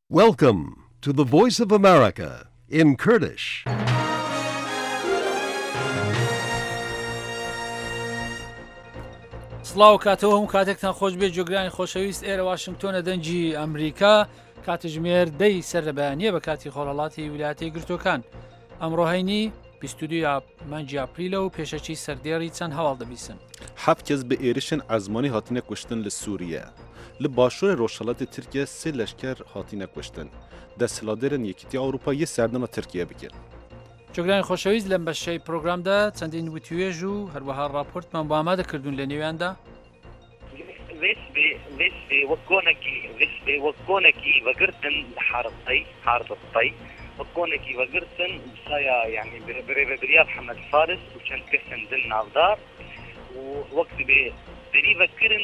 Welcome to the Voice of America in Kurdish. سڵاو کاتەوە هەموو کاتێکتان خۆش بێ جۆگرانی خۆشەویست ئێرە واشنگتۆنە دەنجی ئەمریکا کاتژمێر دەی سەر لەبیانیە بە کاتی خۆڵهڵاتی ویلایەتە یەکگرتووەکان ئەمڕۆهینی 22 مانگی ئاپریلە و پێشەکی سەردێڕی چەند هەواڵ دەبیسن. حەفت کەس بە ئێرشن ئەزمانی هاتینە کوشتن لە سووریە. لە باشوورە ڕۆژهەڵاتی تورکیا سێ لەشکر هاتینە کوشتن. دەسەڵاتدارن یەکێتی ئەوروپا یە سەردەما تورکیا بکرد. جۆگرانی خۆشەویست لەم بەشەی پرۆگرامدا چەندین وتوێژ و هەروەها راپۆرتمان بۆ ئامادە کردوون لە نێویاندا وەکۆنێکی وەگرتن لە حارەتەی وەکۆنێکی وەگرتن بسایە یعنی بریا محەممەد فارس و چەند کەسن دل ناودار و وەکت بێ دریڤەکردن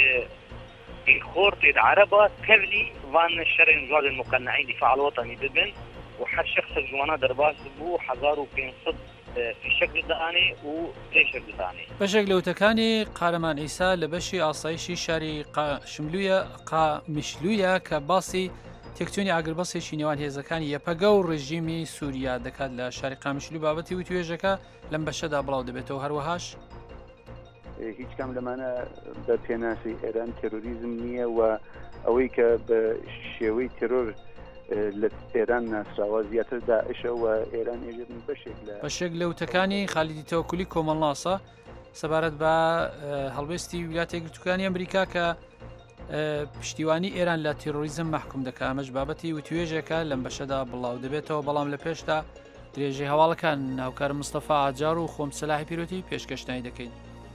خۆرتێ عربە کەلی وان شەرع جواد المقنعين دفاع الوطني ببن وحر شخص الجوانا درباس بوو 1500 في شكل داني و تيشر داني بەشێک لەوتەکانی قارەمان ئیسا لە بەشی ئاسایشی شاری قامشلویە کە باسی تێکچوونی ئاگربەسێکی نێوان هێزەکانی یەپەگە و ڕژیمی سووریا دەکات لە شاری قامشلو بابەتی و توێژەکە لەم بەشەدا بڵاو دەبێتەوە هەروەهاش هیچ کام لەمانە بە پێناسی ئێران تێرۆریزم نییە و ئەوەی کە بە شێوەی تێرۆر لە ئێران ناسراوە زیاتر داعشە و ئێران ێژێتن بەشێک لە وتەکانی خالیدی تەوەکولی کۆمەڵناسە سەبارەت بە هەڵبێستی ویلایەتە یەکگرتووەکانی ئەمریکا کە پشتیوانی ئێران لە تێرۆریزم محکوم دەکات ئەمەش بابەتی وتوێژێکە لەم بەشەدا بڵاو دەبێتەوە بەڵام لە پێشدا درێژەی هەواڵەکان ناوکار مستەفا ئاجار و خۆم سەلاحی پیرۆتی پێشکەشتانی دەکەین.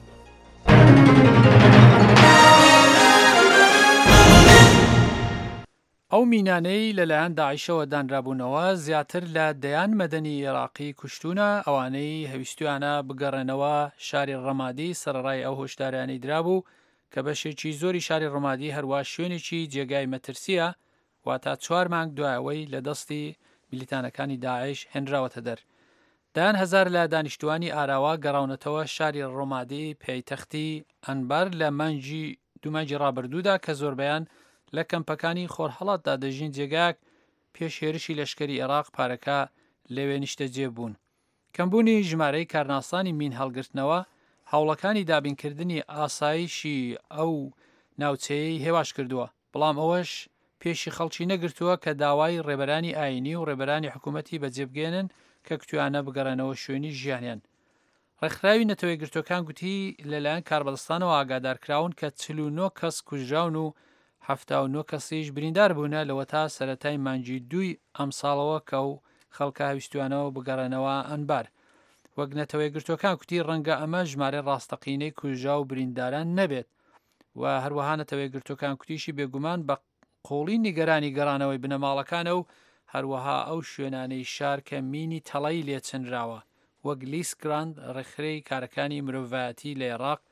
ئەو مینانەی لەلایەن داعیشەوە دانرابوونەوە زیاتر لە دەیان مەدەنی عێراقی کوشتونە ئەوانەی هەویستیانە بگەڕێنەوە شاری ڕەمادی سەرڕای ئەو هۆشداریانەی درابوو کە بەشێکی زۆری شاری ڕەمادی هەروە شوێنێکی جێگای مەترسیە واتە 4 مانگ دوایەوەی لە دەستی میلیتانەکانی داعش هێنراوەتە دەر. دایان هەزار لە دانیشتوانی ئاراوا گەڕاونەتەوە شاری ڕۆمادی پەیتەختی ئەنبار لە دومانجی ڕابردوودا کە زۆربیان لە کەمپەکانی خۆرهەڵاتدا دەژین جێگاک پێش هێرشی لەشکری عێراق پارەکە لەوێ نیشتەجێ بوون. کەمبوونی ژمارەی کارناسانی مین هەڵگرتنەوە هەوڵەکانی دابینکردنی ئاسایشی ئەو ناوچەیەی هێواش کردووە بەڵام ئەوەش پێشی خەڵکی نەگرتووە کە داوای ڕێبەرانی ئاینی و ڕێبەرانی حکوومەتی بەجێبگێنن کە کتویانە بگەڕێنەوە شوێنی ژیانیان. ڕێکخراوی نەتەوەی گرتوەکان گوتی لەلایەن کاربەدەستانەوە ئاگادارکراون کە 49 کەس کوژراون و 79 کەسیش بریندار بوونە لەوە تا سەرەتای مانگی 2 ئەم ساڵەوە کە و خەڵکە هەویستوانەوە بگەڕێنەوە ئەنبار. وەک نەتەوەی گرتوەکان کوتی ڕەنگە ئەمە ژمارە ڕاستەقینەی کوژرا و برینداران نەبێت و هەروەها نەتەوەی گرتوەکان کوتیشی بێگومان بە قۆڵی نیگەرانی گەڕانەوەی بنەماڵەکانە و هەروەها ئەو شوێنانەی شار کە مینی تەڵەی لێچنراوە وەک لیس گراند ڕێکخرەی کارەکانی مرۆڤایەتی لە عێراق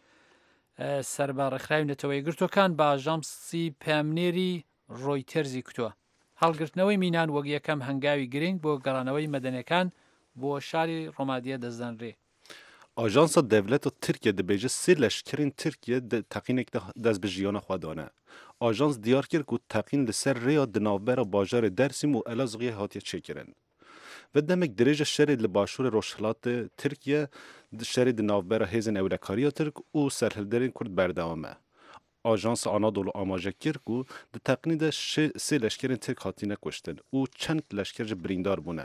سەر بە ڕێکخراوی نەتەوەی گرتوەکان بە ئاژانسی پامنێری ڕۆیتەرزی کوتووە. هەڵگرتنەوەی مینان وەک یەکەم هەنگاوی گرنگ بۆ گەڕانەوەی مەدەنیەکان بۆ شاری ڕۆمادیە دەزدەنرێ. ئاژانسا دەوڵەتە تورکیا دەبێژە سێ لەشکرین تورکیا تەقینێک دەست بە ژیانە خۆدانە. ئاژانس دیار کرد و تەقین لەسەر ڕێیا دناوبەرە باژارێ دەرسیم و ئەلازغیە هاتیە چێکردن. و demek dirêja şerê li başûrê Rojhilatê Tirkiye şerê di navbera hêzên ewrekariya Tirk û serhilderên Kurd berdewam e. Ajansa Anadolu amaje kir ku di teqnî de sê leşkerên Tirk hatîne kuştin û çend leşker ji birîndar bûne.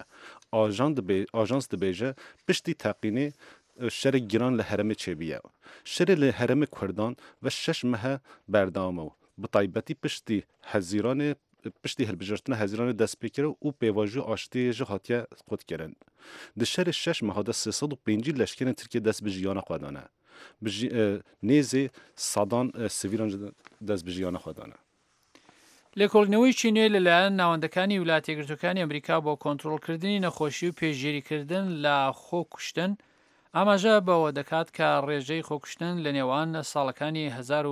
Ajans dibêje piştî teqînê şerê giran li heremê çêbiye. Şerê li heremê Kurdan ve 6 mehe berdewam e. Bi taybetî piştî hezîranê piştî hilbijirtina hezîranê dest pê kir û pêvajî aştiyê ji hatiye xwedkirin. Di şerê 6 meha de 350 leşkerên Tirkiye dest bi jiyana xwe dane. Nêzê sadan sivîlan ji dest bi jiyana xwe dane. لێکۆڵینەوەیکی نوێ لەلایەن ناوەندەکانی ویلایەتە یەکگرتووەکانی ئەمریکا بۆ کۆنتڕۆڵکردنی نەخۆشی و پێشگیریکردن لە خۆکوشتن ئاماژە بەوە دەکات کە ڕێژەی خۆکوشتن لە نێوان ساڵەکانی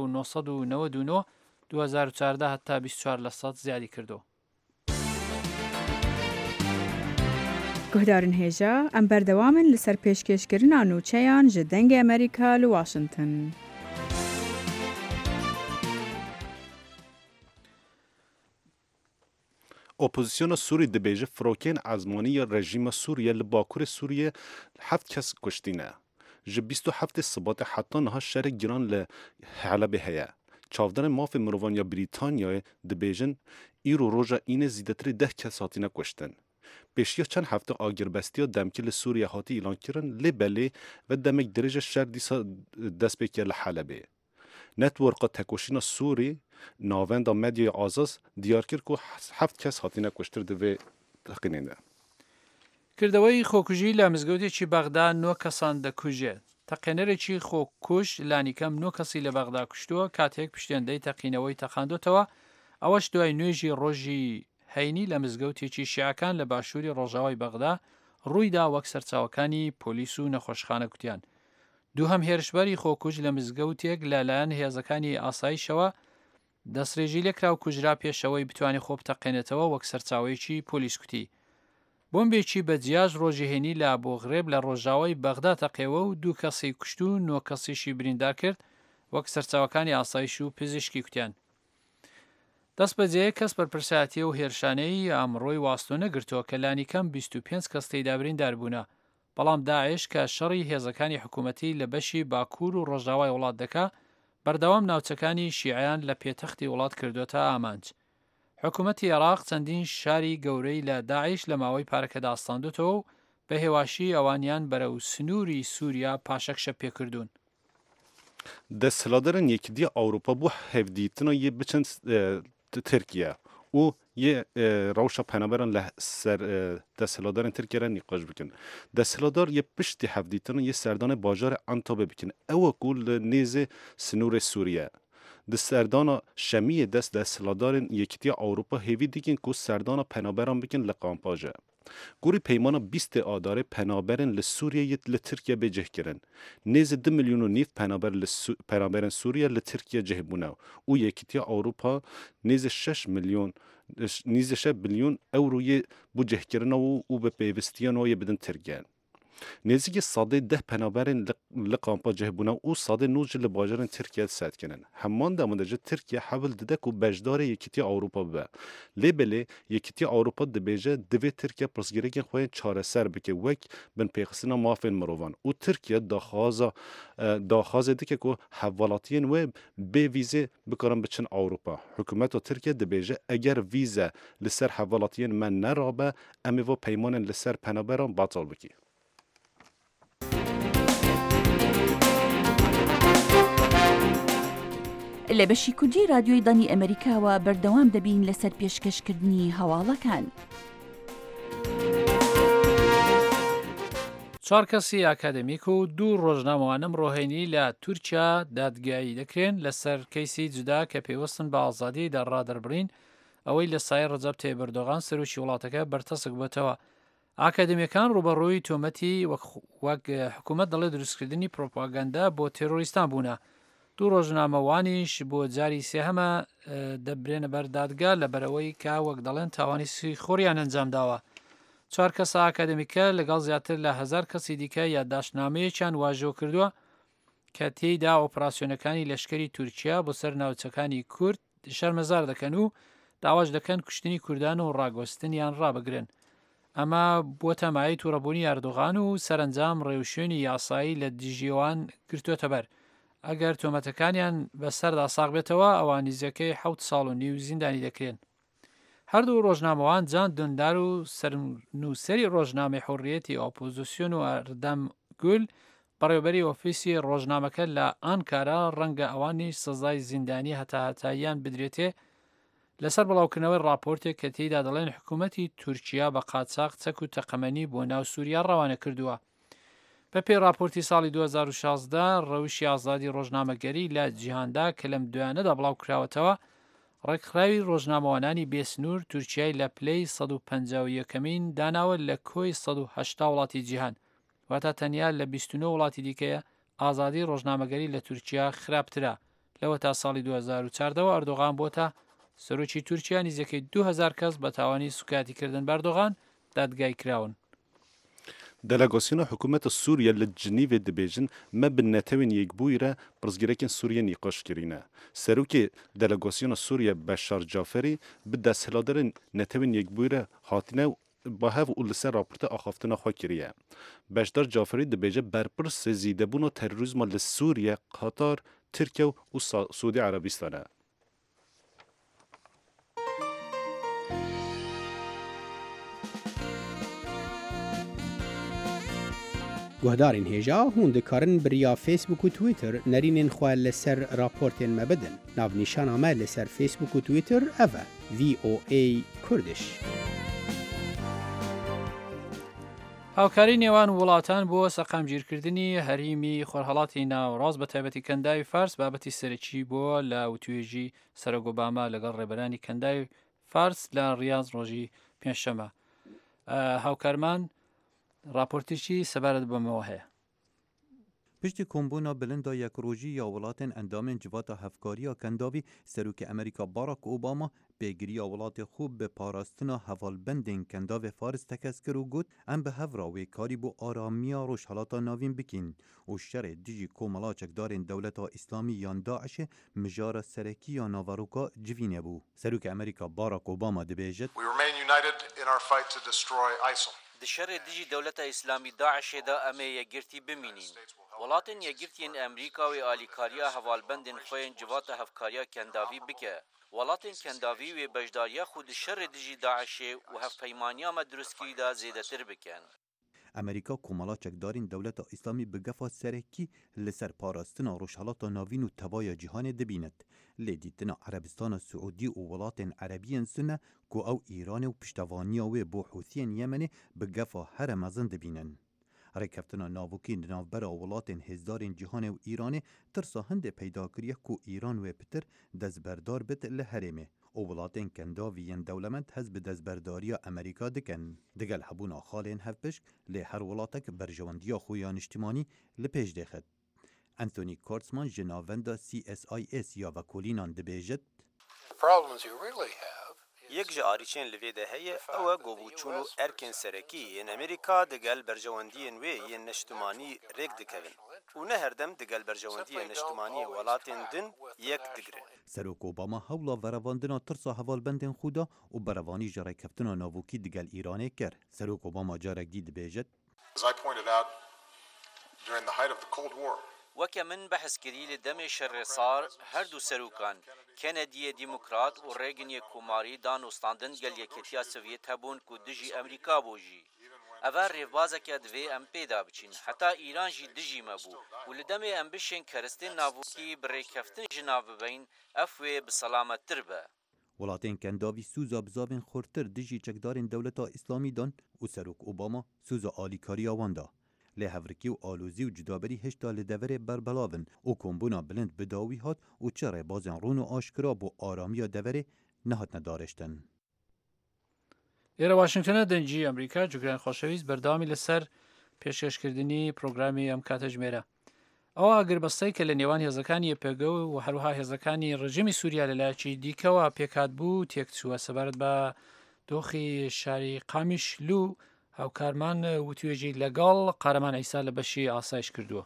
1999 2014 هەتا 24% زیادی کردو. گهدارن هێژە ئەم بەردەوامن لەسەر پێشکەشکردنا نوچەیان ji dengê ئەمریکا li Washington. اپوزیسیون سوری دبیجه فروکین عزمانی رژیم سوریه لباکور سوریه 7 کس کشتینه. جه 27 سبات حتی نها شهر گیران لحلب هیا. چاودن ماف مروانیا بریتانیا دبیجن ایرو روژا اینه زیدتر 10 کس هاتینه کشتن. پیشیا چند هفته آگربستی دمکی لسوریه هاتی اعلان کردن لبلی و دمک درجه شهر دیسا دست بکر لحلبه. نتورک تکوشین سوری ناوند مدیای آزاز دیار کرد که 7 کس هاتینه کشتر دوی تقیننده. کردەوەی خۆکوژی لە مزگەوتێکی بەغدا 9 کەسان دەکوژێت. تەقینەرێکی خۆکوش لانیکەم 9 کەسی لە بەغدا کوشتووە کاتێک پشتێندەی تەقینەوەی تەقاندوتەوە، ئەوەش دوای نوێژی ڕۆژی هەینی لە مزگەوتێکی شیعەکان لە باشووری ڕۆژاوای بەغدا ڕوویدا وەک سەرچاوەکانی پۆلیس و نەخۆشخانە کوتیان. دووهەم هێرشبەری خۆکوژ لە مزگەوتێک لەلایەن هێزەکانی ئاسایشەوە دەستڕێژی لێکرا و کوژرا پێشەوەی بتوانێت خۆ بتەقێنێتەوە وەک سەرچاوەیەکی پۆلیس کوتی. بۆمبێکی بەجیاژ ڕۆژی لە بۆ غرێب لە ڕۆژاوای بەغدا تەقێوە و 2 کەسی کوشت و 9 کەسیشی بریندار کرد وەک سەرچاوەکانی ئاسایش و پزیشکی کوتیان. دەست بەجێ کەس بەرپرسایەتی و هێرشانەی ئەمڕۆی واستۆ نەگرتووە کە لانیکەم 25 کەس تێیدا بریندار بوونە، بەڵام داعش کە شەڕی هێزەکانی حکوومەتی لە بەشی باکوور و ڕۆژاوای وڵات دەکا بەردەوام ناوچەکانی شیعیان لە پێتەختی وڵات کردوتە ئامانج. حکوومەتی عێراق چەندین شاری گەورەی لە داعش لە ماوەی پارەکەدا ئاستاندوتەوە و بە هێواشی ئەوانیان بەرەو سنووری سووریا پاشەکشە پێکردوون. دەسەڵاتدارن یەکدیە ئەوروپا بۆ هەفدیتنە یە بچن ترکیە و یە ڕەوشە پەنەبەرن لە سەر دەسەڵاتدارن ترکیە نیقاش بکن. دەسەڵاتدار یە پشتی هەفدیتنە یە سەردانە باژارە ئەنتابە بکن ئەوە کو لە نێزێ سنوور سووریە. د سردانا شمیه دست دستلادارن یکیتی اروپا هیوی دیگین که سردانا پنابران بکن لقامپاجه. گوری پیمانا 20 آداره پنابرن لسوریه یت لترکیه بجه کرن. نیز 2.5 میلیون پنابرن سوریه لترکیه جه بونه. او یکیتی اروپا نیز 6 بیلیون اوروی بجه کرن و به پیوستیان و بدن ترکیه. نزدیک ساده 10 پنابرین لقامپا جهبونه او ساده نوج لباجرن ترکیه سد کنن. همان دامندجه ترکیه حول دده که بجدار یکیتی اروپا به. لیبله یکیتی اروپا دبیجه دوی ترکیه پرسگیرگین خواه چاره سر بکه وک بن پیخسینا مافین مروان. او ترکیه داخوازه ده که حوالاتین و به ویزه بکارن بچن اروپا. حکومت ترکیه دبیجه اگر ویزه لسر حوالاتین من نرابه امی و پیمان لسر پنابران باطل بکی. لە بەشی کوردی رادیۆی دانی ئەمریکاوە بەردەوام دەبین لەسەر پێشکەشکردنی هەواڵەکان. 4 کەسی ئاکادمیک و 2 ڕۆژنامەوانم ڕۆهێنی لە تورکیا دادگایی دەکرێن لەسەر کەیسی جودا کە پێوەستن بە ئازادی دەڕادەربڕین ئەوەی لە سای ڕەجەب تەیب ئەردۆغان سەرۆکی وڵاتەکە بەرتەسک بۆتەوە. ئاکادمیەکان ڕوبەڕووی تۆمەتی وەک حکوومەت دەڵێ دروستکردنی پرۆپاگەندا بۆ تێرۆریستان بوونە. 2 ڕۆژنامەوانیش بۆ جاری سێهەمە دەبرێنە بەر دادگا لەبەرەوەی کە وەک دەڵێن تاوانی خۆریان ئەنجام داوە. 4 کەس ئاکادمیکە لەگەڵ زیاتر لە 1000 کەسی دیکە یادداشتنامەیەکیان واژۆ کردووە کە تێیدا ئۆپراسیۆنەکانی لەشکری تورکیا بۆ سەر ناوچەکانی کورد شەرمەزار دەکەن و داواش دەکەن کوشتنی کوردان و ڕاگۆستنیان ڕابگرن. ئەمە بۆ تەمایی تووڕەبوونی ئەردۆغان و سەرنجام ڕێوشێنی یاسایی لە دژیوان گرتووەتە بەر. ئەگەر تۆمەتەکانیان بەسەردا ساغ بێتەوە ئەوان نزیەکەی 7 ساڵ و نیو زیندانی دەکرێن. هەردوو ڕۆژنامەوان جان دوندار و سەرنووسەری ڕۆژنامەی حوڕیەتی ئۆپۆزیسیۆن و ئەردەم گول بەڕێوەبەری ئۆفیسی ڕۆژنامەکە لە ئانکارا ڕەنگە ئەوانی سزای زیندانی هەتاییان بدرێتێ لەسەر بڵاوکردنەوەی ڕاپۆرتێک کە تێیدا دەڵێن حکوومەتی تورکیا بە قاچاق چەک و تەقەمەنی بۆ ناو سووریا ڕەوانە کردووە. بەپێی راپۆرتی ساڵی 2016 ڕەوشی ئازادی ڕۆژنامەگەری لە جیهاندا کە لەم دوایانەدا بڵاو کراوەتەوە ڕێکخراوی ڕۆژنامەوانانی بێسنوور تورکیای لە پلەی 151مین داناوە لە کۆی 180 وڵاتی جیهان، واتە تەنیا لە 29 وڵاتی دیکەیە ئازادی ڕۆژنامەگەری لە تورکیا خراپترە. لەوە تا ساڵی 2014 ئەردۆغان بۆتە سەرۆکی تورکیا نزیەکەی 2000 کەس بە تاوانی سوکاتیکردن بە ئەردۆغان دادگای کراون. دلگاسیون حکومت سوریه لجنیو دبیجن ما بنتوین یک بویره برزگیرکن سوریه نیقاش کرینه. سروک دلگاسیون سوریه بشار جعفری به دستهلادر نتوین یک بویره حاطینه با هف اولسه راپورت آخافتنا خواه کریه. بشدار جعفری دبیجه برپرس زیده بون و تروریزم لسوریه، قطر، ترکیه و سعودی عربستانه. گهدارین هیجا هون دکارن بریا فیسبوک و تویتر نرینین خواه لسر راپورتین مبدن. ناو نیشان آمه لسر فیسبوک و تویتر اوه VOA کردش. هاوکاری نێوان وڵاتان بۆ سەقامگیرکردنی هەریمی خۆرهەڵاتی ناوەڕاست بە تایبەتی کەنداوی فارس بابەتی سەرەکی بووە لە وتوێژی سەرۆک ئۆباما لەگەڵ ڕێبەرانی کەنداوی فارس لە ڕیاض ڕۆژی پێنجشەمە. هاوکارمان راپۆرتێکی سەبارەت بەمەوە هەیە. پشتی کۆمبوونا بلندا یەک ڕۆژی یا وڵاتên endamên civata hevkariya kendavî Serokê Amerîka Barack Obama pêgiriya welatê xwe bi parastina hevalbendên kendavê Faris tekez kir û got em bi hevra wêkarî bû aramiya rojhelata navîn bikîn û şerê dijî komela çekdarên Dewleta İslamî yan Daişê mijara serekî ya navaroka civî nebû. Serokê Amerîka Barack Obama dibêje We remain united in our fight to destroy ISIL. Di şerê dijî Dewleta İslamî Daişê de em ê yekgirtî bimînin. Welatên yekgirtiyên Amerîka wê alîkariya hevalbendên xwe yên civata hevkariya kendavî bike. Welatên kendavî wê bejdariya xwe di şerê dijî Daişê û hevpeymaniya me durustkirî de zêdetir bikin. Amerîka komela çekdarên Dewleta İslamî bi gefa serekî li ser parastina rojhelata navîn û tevaya cîhanê dibînet. Lê dîtina Erebistana Siûdî û welatên Erebiyên sine ku ew Îranê û piştevaniya wê bo Hûthiyên Yemenê bi gefa here mezin dibînin. Rêkeftina navokî di navbera welatên hêzdarên cîhanê û Îranê tirsa hindê peyda kiriye ku Îran wê pitir destberdar bit li herêmê û welatên kendavî yên dewlemend hez bi destberdariya Amerîka dikin. Digel hebûna xalên hevpişk lê her welatek berjewendiya xwe ya niştimanî li pêş dêxit. Anthony Kurtzman ji navenda CSIS ya vekolînan dibêjit Yek ji arîçên li vê de heye ew e govûçûn û erkên serekî yên Amerîka digel berjewendiyên wê yên neştimanî rêk dikevin û ne herdem digel berjewendiyên neştimanî welatên din yek digirin. Serok Obama hewla verevandina tirsa hevalbendên xwe da û berevanî ji rêkeftina navokî digel Îranê kir. Serok Obama carek dî dibêjit As I pointed out during the height of the Cold War, Weke min behs kirî li demê şerê sar her du serûkan Kennedyê Demokrat û Reaganê Komarî danostandin gel yeketiya Sovyêt hebûn ku dijî Amerîka bû jî. Ev rêvbazeke divê em pêda biçin. Heta Îran jî dijî me bû û li demê em bişên keristên navokî bi rêkeftin ji nav bibin ev wê bi selamettir be. Welatên kendavî sûza bizavên xurtir dijî çekdarên Dewleta İslamî dan û Serok Obama sûza alîkariya wan da. Lê hevrikî û alozî û cudaberî hişta li deverê berbelavin û kombûna bilind bi dawî hat û çi rêbazên rûn û aşkira bo aramiya deverê nehatine dareştin. ئێرە واشنگتنە دەنجی ئەمریکا جوگران خۆشەویست بەردەوامی لەسەر پێشکەشکردنی پرۆگرامی ئەم کاتە ژمێرە. ئەوە ئەگربەستەی کە لە نێوان هێزەکانی پێگە و هەروەها هێزەکانی ڕژیمی سووریا لەلایەکی دیکەوە پێکات بوو تێکچووە سەبارەت بە دۆخی شاری قامیشلو هاوکارمان وتوێژی لەگەڵ قارەمان عیسا لە بەشی ئاسایش کردووە.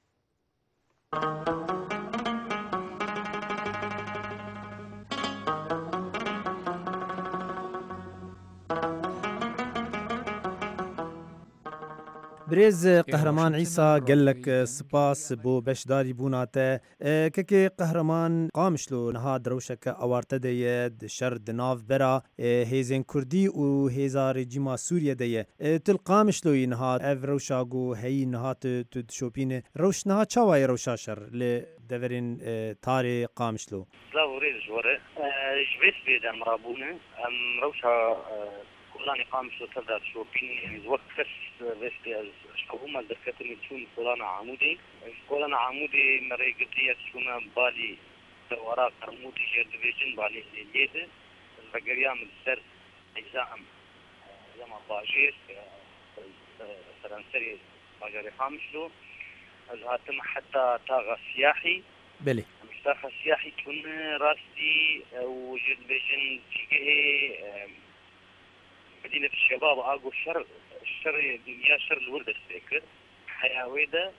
برێز قەهرەمان عیسا gelek spas بۆ beşdarî bûna te kekê qehreman Qamişlo niha direwşeke awarte de ye di şer di navbera hêzên Kurdî û hêza rejîma Sûriye de ye til Qamişloyî niha ev rewşa got heyî niha tu dişopîne rewş niha çawa ye rewşa şer li deverên tarê Qamişlo Slavurê dijware ji vê sibê de em rabûne em rewşa Kolana Qamişlo tevda dişopîn wek kes vê sibê ez huma derketin çûn Kolana Amûdê Kolana Amûdê me rêgirtiye çûna balî wara Qarmûdî jêr dibêjin balî lêliyê de vegeriya min ser ecza em zema bajêr serenserê bajarê Qamişlo ez hatim heta taxa siyahî belê taxa siyahî tûn rastî û jêr dibêjin cîgehê مدينة الشباب أقو شر دنيا شر الورد الساكر حياويدا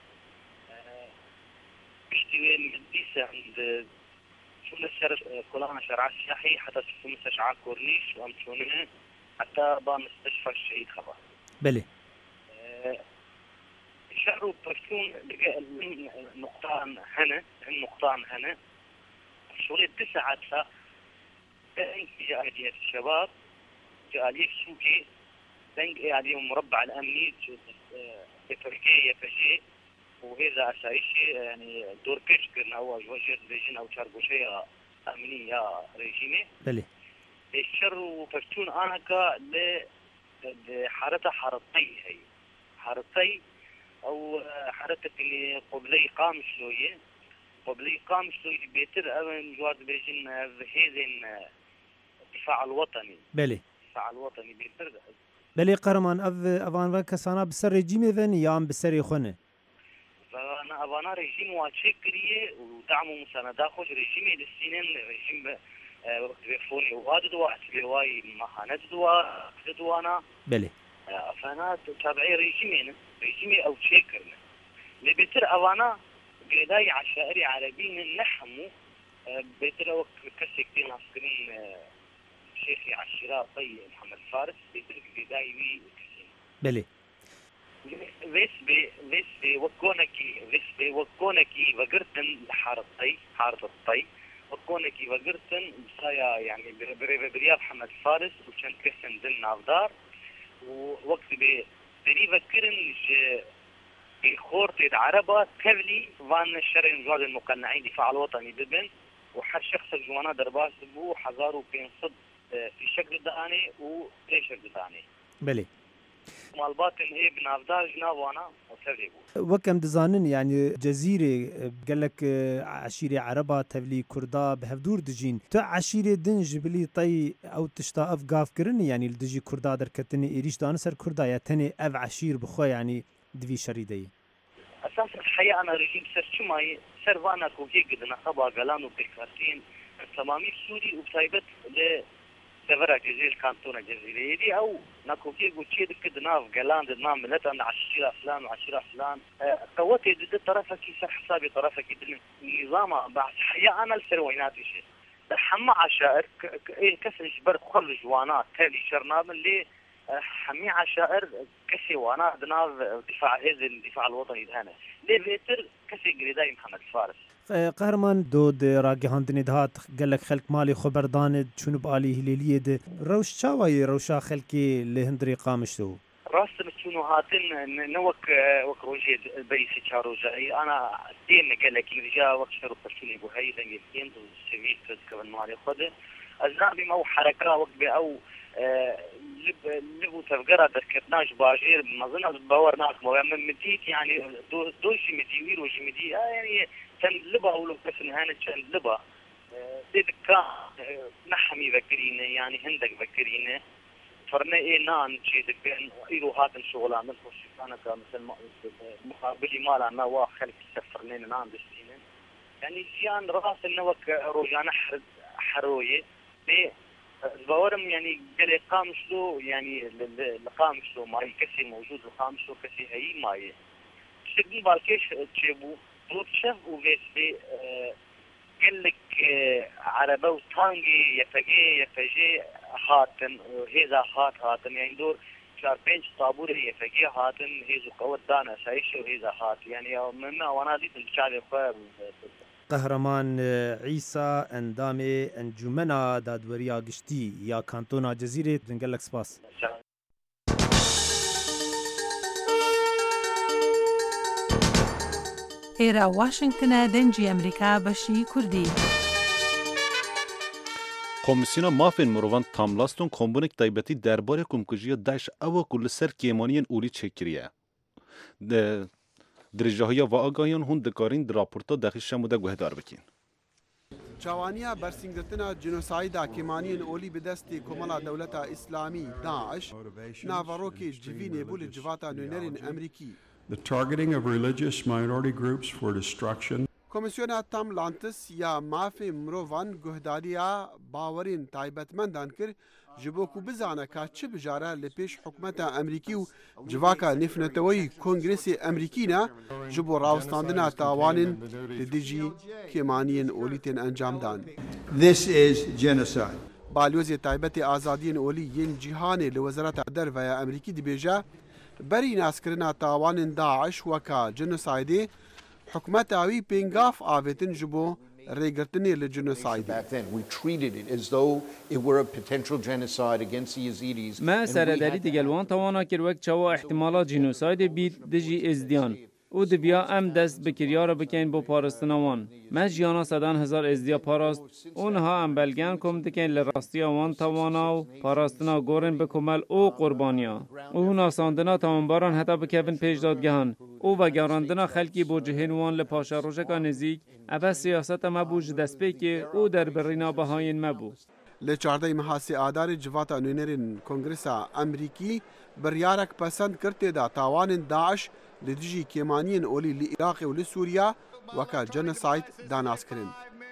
بشتوي المديسة عند شو الشر كلها شرع سياحي حتى شو مستشفى كورنيش وامشونه حتى بمستشفى الشهيد خبر. بله. شهر برسون نقطان هنا شغل 9 ساعات جالية الشباب جالية سوقي بنك جالية مربع الأمني تركيا فشي وهذا أساسي يعني دور كشكرنا هو وجه ريجين أو شربوشية أمنية ريجيمي. بله. الشر وبرسون أنا كا لحارتها حارتي أو حركة اللي قبلي قام شوية بيتر أبن جواد بيجين هذين الدفاع الوطني. بله. الدفاع الوطني بيتر. بله قهرمان أفان وكسانا بسر رجيم ذن يام بسر خونه. فأنا أفانا رجيم واتشكريه ودعمه مساندة خوش رجيمي للسنين رجيم وقت بيفوني وهذا دواء سلواي مهانة دوانا. بله. فأنا تابعي رجيمي أو تشكرنا. اللي بيتر أفانا قيداي عشائري عربيين نحمو بيتر وقت كسكتين عسكرين شيخي عشيرة طي محمد فارس بيتر قيداي وي كسين. بله. ويس بي وكونكي وقرتن حارة الطي وكونكي وقرتن بسايا يعني بريال محمد فارس وكان كسن دل نافدار ووقت بري فكرن الخورطة العربة كفلي وان الشرع نجواد المقنعين دفاع الوطني دبن وحر شخص الجوانا درباس بو حزارو بين صد في شكل داني وليش داني. بله. مالباتن هي بنافدار جنابوانا وكفلي بو. وكم دزانن يعني جزيرة قالك عشيرة عربة تبلي كردا بهفدور دجين تو عشيرة دنج بلي طي أو تشتا أف قاف كرني يعني الدجي كردا دركتني إيريش دانسر كردا يا تاني أف عشير بخوا يعني دفي شريدي. أساس الحقيقة أنا رجيم سرشماي سروانا كوكي قدنا خبا قلان وبيكارتين تمامي سوري وبسايبت لسفرة جزيرة كانتونا جزيرة دي أو ناكوكي قوتشي قدنا في قلان دنا ملتا عند 10 فلان و10 فلان قوتي ضد طرفك يسر حسابي طرفك ضد النظام بعد الحقيقة أنا السروينات شيء حما عشائر كسر جبر خل جوانات تالي شرناب اللي حمي عشائر كسي وانا دنا دفاع هذا الدفاع الوطني هنا ليه بيتر كسي قريداي محمد فارس. قهرمان دود راقي هاندني دهات قال لك خلق مالي خبر داند شنو بقالي هليلية ده روش شاوي روشا خلقي لهندري قامشتو راسم شنو هاتن نوك روجي بيسي شاروجاي انا ديما قال لك رجا وقت شرو برشوني بو هاي دنجين سيفيل كذا مالي خده ازنابي مو حركه وقت او لبو تفقرة دركتناش باجير مظنة باورناك من مديت يعني دوشي مديوير وشي مدي يعني كان لبا ولو كسن هانت كان لبا ديدكا نحمي ذكرينه يعني هندك ذكرينه فرنا ايه نان شيء بين ايرو هاتن شغلان نخش انا كمثل مقابلي مال انا واخلك سفرنين نان دستين يعني شيان راس النوك روجانا حرويه باورم يعني قال قامشلو يعني لقامشلو ماي كسي موجود لقامشلو كسي هي ماي شقي بالكيش تشبو روتشف وفيسبي قال لك عربه وتانجي يفجي هاتن هذا هاتن يعني دور 4-5 طابور يفجي هاتن هذو قوت دانا سايش وهذا هات يعني مما وانا دي تنشالي خير قهرمان عيسى اندامي انجمنا دادوريا قشتي يا كانتونا جزيرة نقول لك سباس. إيرا واشنطن دنجي أمريكا بشي كردي. کمیسیون مافین مروان تاملاستون کمبونک تایبتی درباره کمکجی داعش او کل سر کیمانین اولی چکریه. درجه‌های و آگاهیان هون دکارین در راپورتا داخل شموده گهدار بکین. جوانیا برسنگرتنا جنوسایدا کیمانین اولی به دستی کمالا دولت اسلامی داعش ناواروکی جوینه بول جواتا نونرین امریکی. The targeting of religious minority groups for destruction. کۆمیسیۆنا تام لانتس یا مافی مرۆڤان گوهداریە باوەرین تایبەتمەندان کرد ji bo ku bizane ka çi bijare li pêş hikûmeta Emerîkî û civaka nêfnetewayî Kongresê Emerîkî ne ji bo rawestandina tawanên li dijî kêmaniyên olî tên encam dan. This is genocide. Balyozê taybetê azadiyên olî yên cîhanê li Wezareta Derveya Emerîkî dibêje berî naskirina tawanên Daeş weka genosaydê hikûmeta wî pêngaf avêtin ji bo rêgirtinê li genosaydê. Me seredarî digelwan tawana kir wek çawa ihtimala genosaydê bît dijî êzdiyan û dibiya em dest bi kiryara bikin bo parastina wan. Me jiyana sedan hezar êzdiya parast û niha em belgeyan kom dikin li rastiya wan tawana û parastina gorên bikomel û qurbaniya û nasandina tawanbaran heta bikevin pêş dadgehan û vegerandina xelkî bo cihên wan li paşa rojeka nêzik ev siyaseta me bû ji destpêkê û derbirîna behayên me bû. Li çardeyê Mihasê Adarê civata nûnerên Kongresa Emerîkî biryarek pesend kir têda tawanên Daeş li dijî kêmaniyên olî li Iraqê û li Sûriya weka genosayd danaskirin.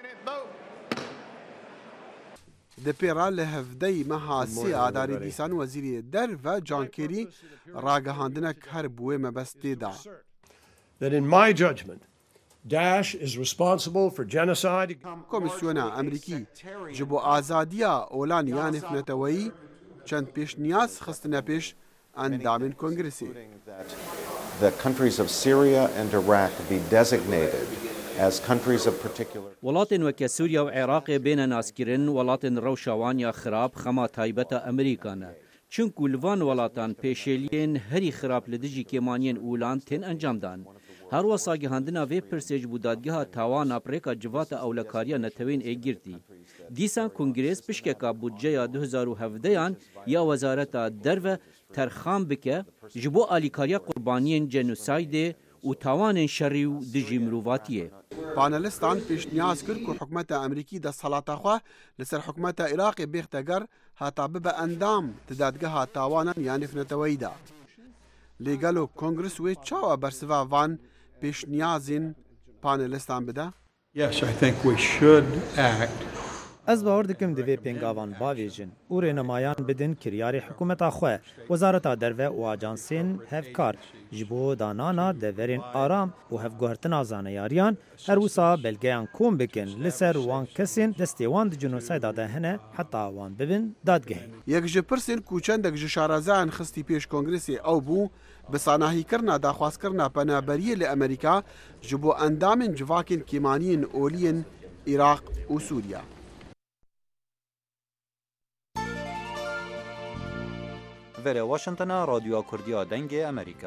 Di pêra li hevdeyê Mihasê Adarê dîsan Wezîrê Derve John Kerry ragihandinek her bi wê mebestê da. That in my judgment, Daesh is responsible for genocide. Komisyona Emerîkî ji bo azadiya olan ya nêfnetewayî çend pêşniyaz xistine pêş endamên Kongresê. The countries of Syria and Iraq be designated as countries of particular. Welatên weke Sûriya û Iraqê bêne naskirin welatên rewşa wan ya xirab xema taybeta Amerîka ne. Çunku li van welatan pêşeliyên herî xirab li dijî kêmaniyên ûlan tên encam dan. Her wesa gihandina vê pirsê ji bo dadgeha tawana pirêka civata ewlekariya netewên ê girtî. Dîsan Kongres pişkeka budceya 2017yan ya Wezareta Derve terxan bike ji bo alîkariya qurbaniyên genosaydê û tawanên şerî û dijî mirovatiyê. Panelistan pêşniyaz kir ku hikûmeta Emerîkî desthelata xwe li ser hikûmeta Iraqê bêxteger heta bibe endam di dadgeha tawanan ya nêfnetewayî da. Lêgelo Kongres wê çawa bersiva van pêşniyazên panelistan bide? Yes, I think we should act. Ez bawer dikim divê pêngavan bavêjin û rênemayan bidin kiryarê hikûmeta xwe, Wezareta Derve û ajansên hevkar ji bo danana deverên aram û hevguhertina zaneyariyan her wisa belgeyan kom bikin li ser wan kesên destê wan di genosayda de hene heta wan bibin dadgehê. Yek ji pirsên ku çendek ji şarezayan xistî pêş Kongresê ew bû bi sanahîkirina daxwazkirina penaberiyê li Amerîka ji bo endamên civakên kêmaniyên oliyên Iraq û Sûriya. Vere Washingtona Radyoya Kurdiya Dengê Amerîka.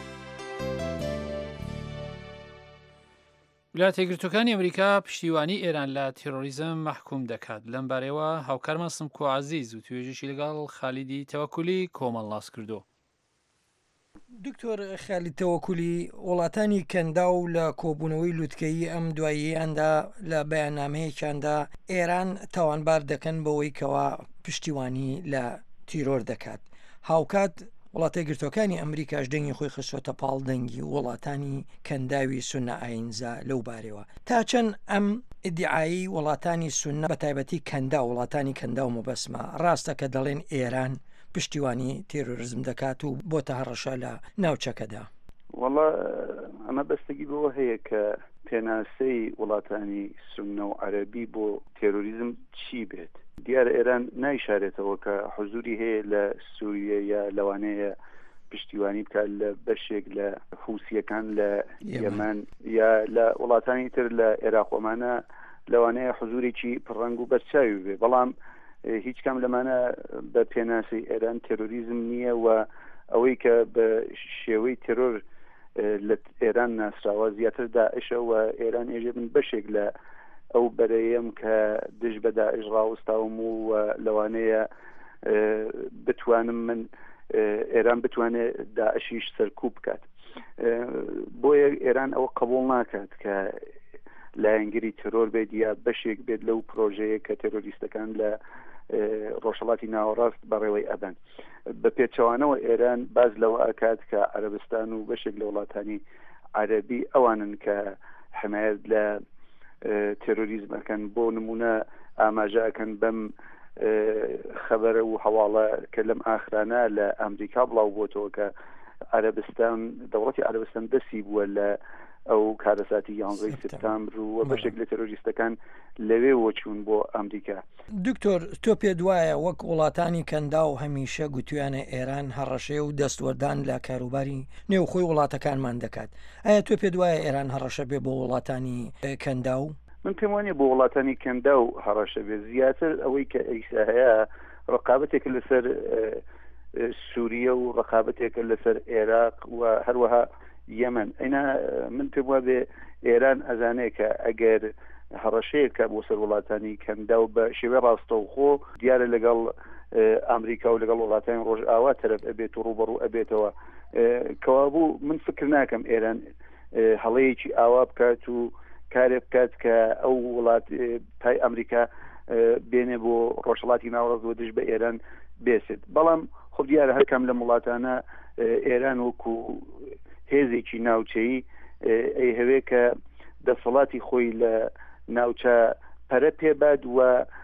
ویلایەتە یەکگرتووەکانی ئەمریکا پشتیوانی ئێران لە تێرۆریزم مەحکوم دەکات. لەم بارەوە هاوکارمان سمکۆ عەزیز و توێژێکی لەگەڵ خالیدی تەوەکولی کۆمەڵ لاس کردو. دکتۆر خالی تەوەکولی وڵاتانی کەندا و لە کۆبوونەوەی لووتکەیی ئەم دواییاندا لە بەیاننامەیەکیاندا ئێران تاوانبار دەکەن بەوەی کەوا پشتیوانی لە تیرۆر دەکات. هاوکات وڵاتە یەکگرتووەکانی ئەمریکاش دەنگی خۆی خستۆتە پاڵ دەنگی وڵاتانی کەنداوی سونە ئاینزا لەو بارەوە تا چەند ئەم ئیدعایی وڵاتانی سونە بە تایبەتی کەندا وڵاتانی کەندا و مەبەسمە ڕاستە کە دەڵێن ئێران پشتیوانی تێرۆریزم دەکات و بۆتە هەڕەشە لە ناوچەکەدا. وەڵا ئەمە بەستگی بەوە هەیە کە پێناسەی وڵاتانی سونە و عەرەبی بۆ تێرۆریزم چی بێت. دیارە ئێران نایشارێتەوە کە حزوری هەیە لە سووریە یا لەوانەیە پشتیوانی بکات لە بەشێک لە حوسیەکان لە یەمەن یا لە وڵاتانی تر لە عێراق ئەمانە لەوانەیە حزورێکی پڕەنگ و بەرچاوی بێ. بەڵام هیچ کام لەمانە بە پێناسی ئێران تێرۆریزم نییە و ئەوەی کە بە شێوەی تێرۆر لە ئێران ناسراوە زیاتر داعشە و ئێران ێژێ من بەشێک لە ئەو بەرەیەم کە دژ بە داعش ڕاوەستاوم و لەوانەیە بتوانم من ئێران بتوانێت داعشیش سەرکوب بکات. بۆیە ئێران ئەوە قبول ناکات کە لایەنگری ترۆر بێت یا بەشێک بێت لەو پرۆژەیە کە تێرۆریستەکان لە ڕۆژهەڵاتی ناوەڕاست بەڕێوەی ئەبن. بە پێچەوانەوە ئێران باز لەوە ئەکات کە عەرەبستان و بەشێک لە وڵاتانی عەرەبی ئەوانن کە حمایت لە تێرۆریزمەکەن بۆ نمونە ئاماژەکەن بەم خەبەرە و هەواڵە کە لەم ئاخرانە لە ئەمریکا بڵاو بۆتەوە کە عەرەبستان دەوڵەتی عەرەبستان دەستی بووە لە ئەو کارەساتی 11 سپتامبر و بەشێک لە تێرۆریستەکان لەوێ وەچوون بۆ ئەمریکا. دکتۆر تۆ پێ دوایە وەک وڵاتانی کەندا و هەمیشە گوتویانە ئێران هەڕەشەیە و دەستوەردان لە کاروباری نێوخۆی وڵاتەکانمان دەکات. ئایا تۆ پێ دوایە ئێران هەڕەشە بێ بۆ وڵاتانی کەندا و من پێم وانێ بۆ وڵاتانی کەندا و هەڕەشە بێ زیاتر ئەوەی کە ئەیسا هەیە ڕقابەتێکە لەسەر سووریە و ڕقابەتێکە لەسەر عێراق و هەروەها یەمەن ئەینا من پێم وابێ ئێران ئەزانێت کە ئەگەر هەڕەشەیەکە بۆ سەر وڵاتانی کەندا و بە شێوە ڕاستەوخۆ دیارە لەگەڵ ئەمریکا و لەگەڵ وڵاتانی ڕۆژ ئاوا تەرەف ئەبێت و ڕوبەڕوو ئەبێتەوە کەوابوو من فکر ناکەم ئێران هەڵەیەکی ئاوا بکات و کارێ بکات کە ئەو وڵات پای ئەمریکا بێنێ بۆ ڕۆژهەڵاتی ناوەڕاستەوە دژ بە ئێران بێسێت بەڵام خۆ دیارە هەرکەم لە وڵاتانە ئێران وەکو هێزێکی ناوچەیی ئەی هەوێ کە دەسەڵاتی خۆی لە ناوچە پەرە پێبات و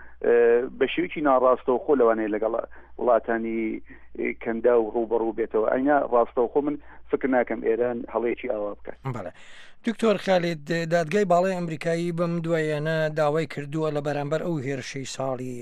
بە شێوکی ناڕاستەوە خۆ لەوانەیە لەگەڵ وڵاتانی کەندا و ڕوبەڕوو بێتەوە ئەینا ڕاستەوە خۆ من فکر ناکەم ئێران هەڵەیەکی ئاوا بکات. دکتۆر خالید دادگای باڵای ئەمریکایی بەم دوایانە داوای کردووە لە بەرامبەر ئەو هێرشەی ساڵی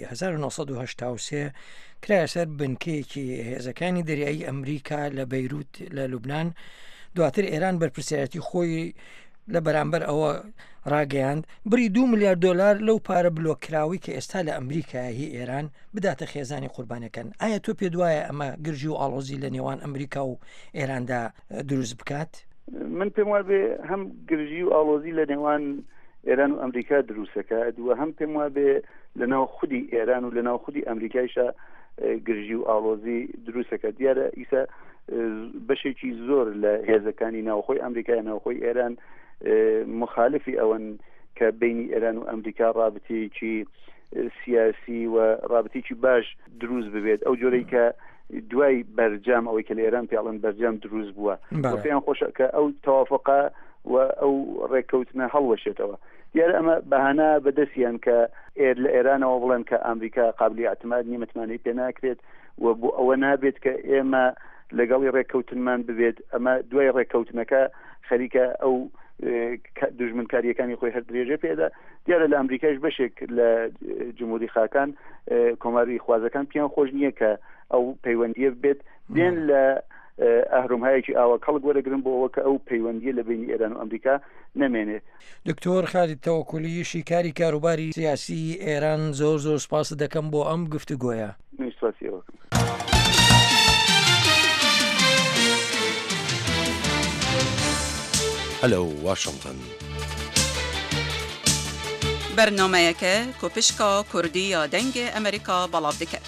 1983 کرایە سەر بنکەیەکی هێزەکانی دەریایی ئەمریکا لە بەیروت لە لوبنان دواتر ئێران بەرپرسیارەتی خۆی لە بەرامبەر ئەوە ڕاگەیاند بری 2 میلیارد دلار لەو پارە بلۆکراوی کە ئێستا لە ئەمریکا هی ئێران بداتە خێزانی قوربانەکەن. ئایا تۆ پێ دوایە ئەمە گرژی و ئاڵۆزی لە نێوان ئەمریکا و ئێراندا دروست بکات؟ من پێم وابێ هەم گرژی و ئاڵۆزی لە نێوان ئێران و ئەمریکا دروستەکات و هەم پێم وابێ لە ناو خودی ئێران و لە ناو خودی ئەمریکایشە گرژی و ئاڵۆزی دروستەکە دیارە ئیسا بەشێکی زۆر لە هێزەکانی ناوخۆی ئەمریکای ناوخۆی ئێران مخالفی ئەوەن کە بینی ئێران و ئەمریکا ڕابطەیەکی سیاسی و ڕابطەیەکی باش دروست ببێت ئەو جۆرەی کە دوای بەرجام ئەوەی کە لە ئێران پێڵن بەرجام دروست بووە پێیان خۆشە کە ئەو تەوافقا و ئەو ڕێککەوتنە هەڵوەشێتەوە دیارە ئەمە بەهانە بەدەستیان کە لە ئێرانەوە بڵێن کە ئەمریکا قابلی اعتماد نیە متمانەی پێ ناکرێت و بۆ ئەوە نابێت کە ئێمە لەگەڵی ڕێککەوتنمان ببێت ئەمە دوای ڕێککەوتنەکە خەریکە ئەو دژمنکاریەکانی خۆی هەر درێژە پێدا دیارە لە ئەمریکاش بەشێک لە جمهوری خاکان کۆماری خوازەکان پیان خۆش نییە کە ئەو پەیوەندیە بێت دێن لە ئەهرومهایەکی ئاوا کەڵک وەرەگرن بۆ ئەوە کە ئەو پەیوەندیە لە بینی ئێران و ئەمریکا نەمێنێت. دکتۆر خالید تەوەکولی شیکاری کاروباری سیاسی ئێران زۆر زۆر سپاس دەکەم بۆ ئەم گفتوگۆیە. سپاسیەوە. هەلو واشنگتن بەرنامەیەکە کۆپشکا کوردی یا دەنگی ئەمریکا بەڵاو دەکات.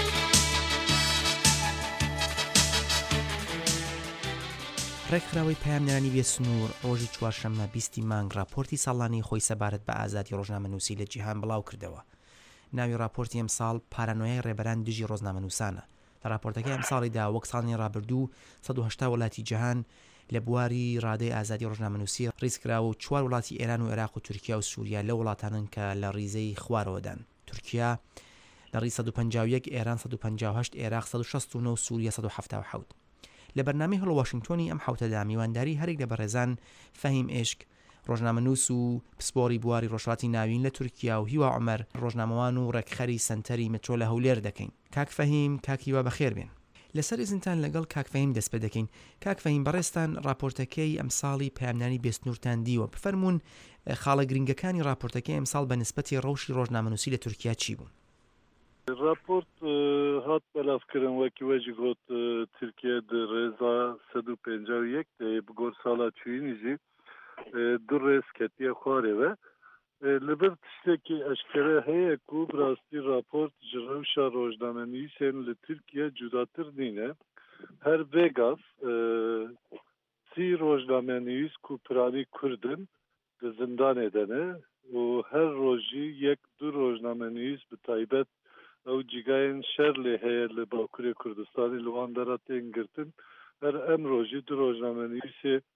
ڕێکخراوەی پامنەرانی بێ سنوور ڕۆژی چوارشەممە 20 مانگ راپۆرتی ساڵانی خۆی سەبارەت بە ئازادی ڕۆژنامەنووسی لە جیهان بڵاو کردەوە. ناوی راپۆرتی ئەمساڵ پارانۆیای ڕێبەران دژی ڕۆژنامەنووسانە. لە راپۆرتەکەی ئەمساڵیدا وەک ساڵی ڕابردوو 180 وڵاتی جیهان لە بواری ڕادەی ئازادی ڕۆژنامەنووسی ڕیزکراوە و 4 وڵاتی ئێران و عێراق و تورکیا و سووریا لە وڵاتانن کە لە ڕیزەی خوارەوەدان. تورکیا لە ڕیز 151 ئێران 158 عێراق 169 و سووریا 177. لە بەرنامەی هەڵ واشنگتۆنی ئەم حوتەدا میوانداری هەرێک لە بەڕێزان فەهیم ئێشک ڕۆژنامەنووس و پسپۆری بواری ڕۆژهەڵاتی ناوین لە تورکیا و هیوا عومەر ڕۆژنامەوان و ڕێکخەری سەنتەری مترۆ لە هەولێر دەکەین. کاک فەهیم کاکیوا بەخێر بێن. لەسەر ئێزنتان لەگەڵ کاک فەهیم دەست پێ دەکەین. کاک فەهیم بەڕێستان راپۆرتەکەی ئەمساڵی پەیامنانی بێسنوورتان دیوە بفەرمونون خاڵە گرنگەکانی راپۆرتەکەی ئەمساڵ بە نسبەتی ڕەوشی ڕۆژنامەنووسی لە تورکیا چی بوون؟ راپۆرت هات بەلافکردن وەکی وەژی گوت تورکیا ڕێزا 151 بگۆر ساڵا چوینیژی دوو ڕێز کەتیە خوارێوە لەبەر تشتێکی ئەشکرە هەیە و بڕاستی راپۆرت ji rewşa ڕۆژنامەنووسên li Tirkiye cudatir nîne her vêgav sî ڕۆژنامەنووس ku piranî Kurdin di zindanê de ne û her rojî yek du ڕۆژنامەنووس bi taybet ew cîgayên şer lê heye li Bakurê Kurdistanê li wan dera tên girtin her em rojî du ڕۆژنامەنووسê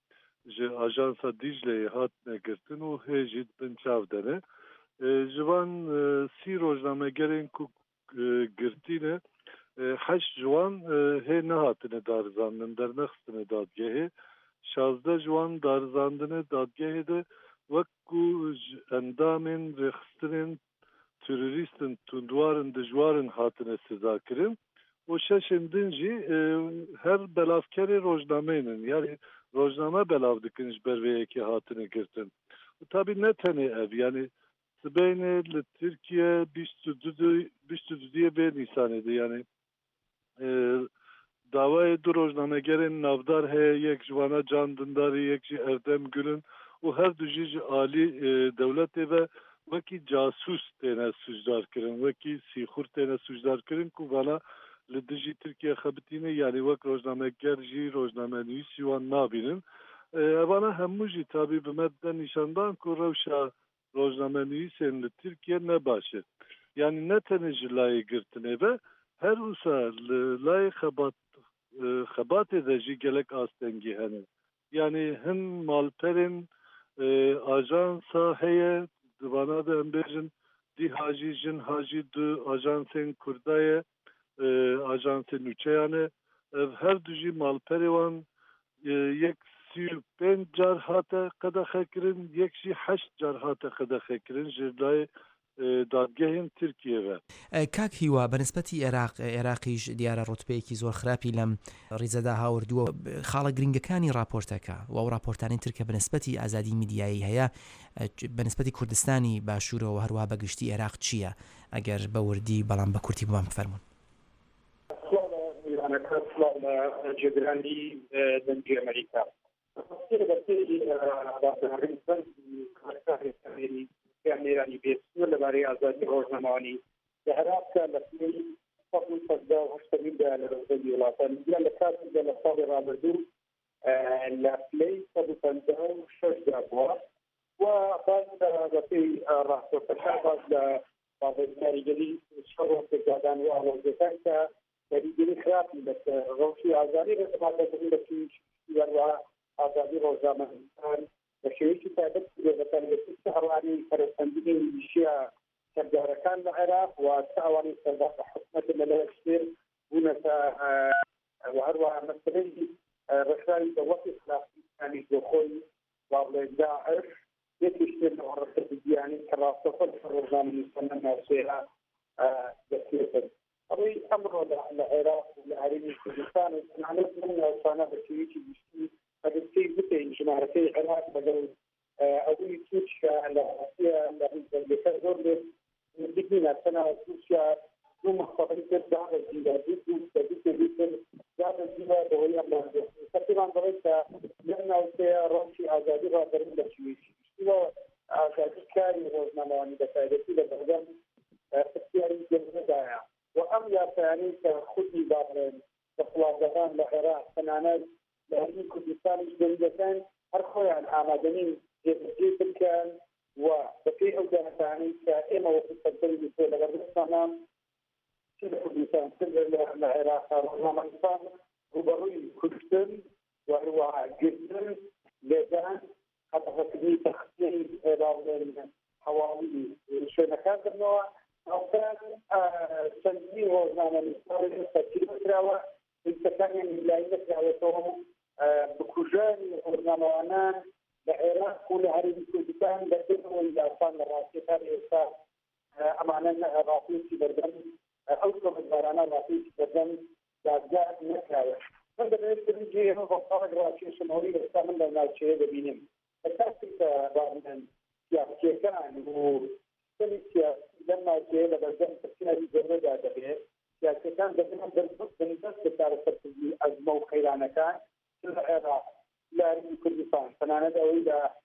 ji ajansa Dicle'ye hatine girtin û hê jî bin çav dene. Ji van sî rojnamegerên ku girtîne heşt ji wan hê nehatine darizandin dernexistine dadgehê. 16 ji wan darizandine dadgehê de wekku endamên rêxistinên terorîstin tundwarin dijwarin hatine sizakirin û şeşên din jî her belavkerê rojnameynin yani rojname belav dikin ji ber vê yekê hatine girtin. Tabii ne tenê ev yani sibeyne li Tirkiye 22 vê Nîsanê de yani davayê du rojnamegerên navdar heye yek ji wana Can Dindarî yek jî Erdem Gül'ün û her du jî ji alî dewletê ve wekî casûs têne sucdarkirin wekî sîxur têne sucdarkirin ku vala li dijî Tirkiye xebitîne yani wek rojnameger jî rojnamenivîsî wan nabînin. Evana hemû jî tabii bi me de nîşandan ku rewşa rojnamenivîsên li Tirkiye ne baş e. Yani ne tenê ji layê girtinê ve her wisa li layê xebatê de jî gelek astengî hene. Yani hin malperên ajansa heye divana de em bêjin dîha jî jin hajî du ajansên Kurdaye ajansê nûçeyan e ev her du jî malperê wan yek 35 car hate qedexekirin yek jî 8 car hate qedexekirin ji layê دادگەهێن تورکیەوە کاک هیوا بەنسبەتی عێراقیش دیارە ڕوتبەیەکی زۆر خراپی لەم ڕیزەدا هاوردووە خاڵە گرنگەکانی راپۆرتەکە و ئەو راپۆرتانی ترکە بەنسبەتی ئازادی میدیایی هەیە بەنسبەتی کوردستانی باشوورەوە هەروەها بەگشتی عێراق چییە ئەگەر بەوردی بەڵام بە کورتی بمان بفەرمون جێگرانی دەنگی ئەمریکا ئەمێرانی بێسوور لەبارەی ئازادی ڕۆژنامەوانی لە عێراقدا لە پلەی 1970دا لە ڕێگەی وڵاتان دیارە لە کاتێکدا لە ساڵی ڕابردوو لە پلەی 156دا بووە و باز بەپێی ڕاپۆرتەکە باز لە باڵێکاریگەری شەڕۆکێکدادان و ئاڵۆزیەکان کە کاریگەری خراپی لەسەر ڕۆژی ئازادی ڕێزەماندەبوون لە پیشوەرەوە ئازادی ڕۆژنامەنووسان بە شێوەیەکی تایبەت بەتایبەتی هەڕوانی پەرەسەندنی میلیشیا سەردارەکان لە عێراق و ئەوانی سەردار حکومەت لەلایەن شتێر بوونەتە هەروەها مەسەلەی ڕێکخراوی دەوڵەتی خلافیەکانی بۆخۆی باڵێ داعش یەکی شتێر لە ڕێکخراوی کە ڕاستەخۆ ڕۆژنامەنووسان ناوچەیە دەستێتن ئەوەی ئەمڕۆ لە عێراق و لە هەرێمی کوردستان و تەنانەت من ناوچانە بە شێوەیەکی گشتی ئەگەرچی بتین ژمارەکەی عێراق بەگەڵ ئەوەی تورکیا لە ئاسیا لە ڕیزەنگەکە زۆر لێ بگینە تەنانەت تورکیا دوو مەخەڵی تر دابەزیرە دووتر دابەزیرە بەوەی ئەم تقریبان بڵێت کە لەم ناوچەیە ڕۆژی ئازادی ڕابردوو لە شێوەیەکی گشتیوە ئازادی کاری ڕۆژنامەوانی بەتایبەتی لە بەردەم اختیاری جەمهوریەدایە و ئەم یاسایانەی کە خودی باڵێن دەسەڵاتداران لە عێراق تەنانەت لە هەرمی کوردستانیش دەریدەکان هەر خۆیان ئامادەنین جێبەجێ بکەن و بەپێی ئەو دانەکانەی کە ئێمە وەکو سەردەری تۆ لەگەڵ دەستانان چ لە کوردستان چ لە عێراق ڕۆژنامەنووسان ڕوبەڕووی کوردستان و هەروەها گرتن لێدان هەتەفەکردنی تەختی باڵێن هەواڵی شوێنەکان کردنەوە ئەوکات چەندی ڕۆژنامەنووسان سەرکردراوە ئینسەکانیان میلایی نەکراوێتەوە بکوژانی ڕۆژنامەوانان لە عێراق و لە هەرێمی کوردستان بەدەستەوەی یاسان لە ڕاستیەکان ئێستا ئەمانە ڕاستیەکی بەردەم ئەو کۆمەلگارانە ڕاستیەکی بەردەم دادگا نەکراوێت من دەبێت بریجێ ئێمە بە ساڵێک ڕاستیەشەمەوەی ئێستا من لە ناوچەیە دەبینم بە کاتی کە باڵێن سیاسیەکان و سەری سیاسی لەم ناوچەیە لە بەردەم پرسیاری گەورەدا دەبێت سیاسەکان دەبێت بەدەست بەکارە سەرکردنی ئەزمە و خەیرانەکان لە عێراق لە هەرێمی کوردستان تەنانەت ئەوەی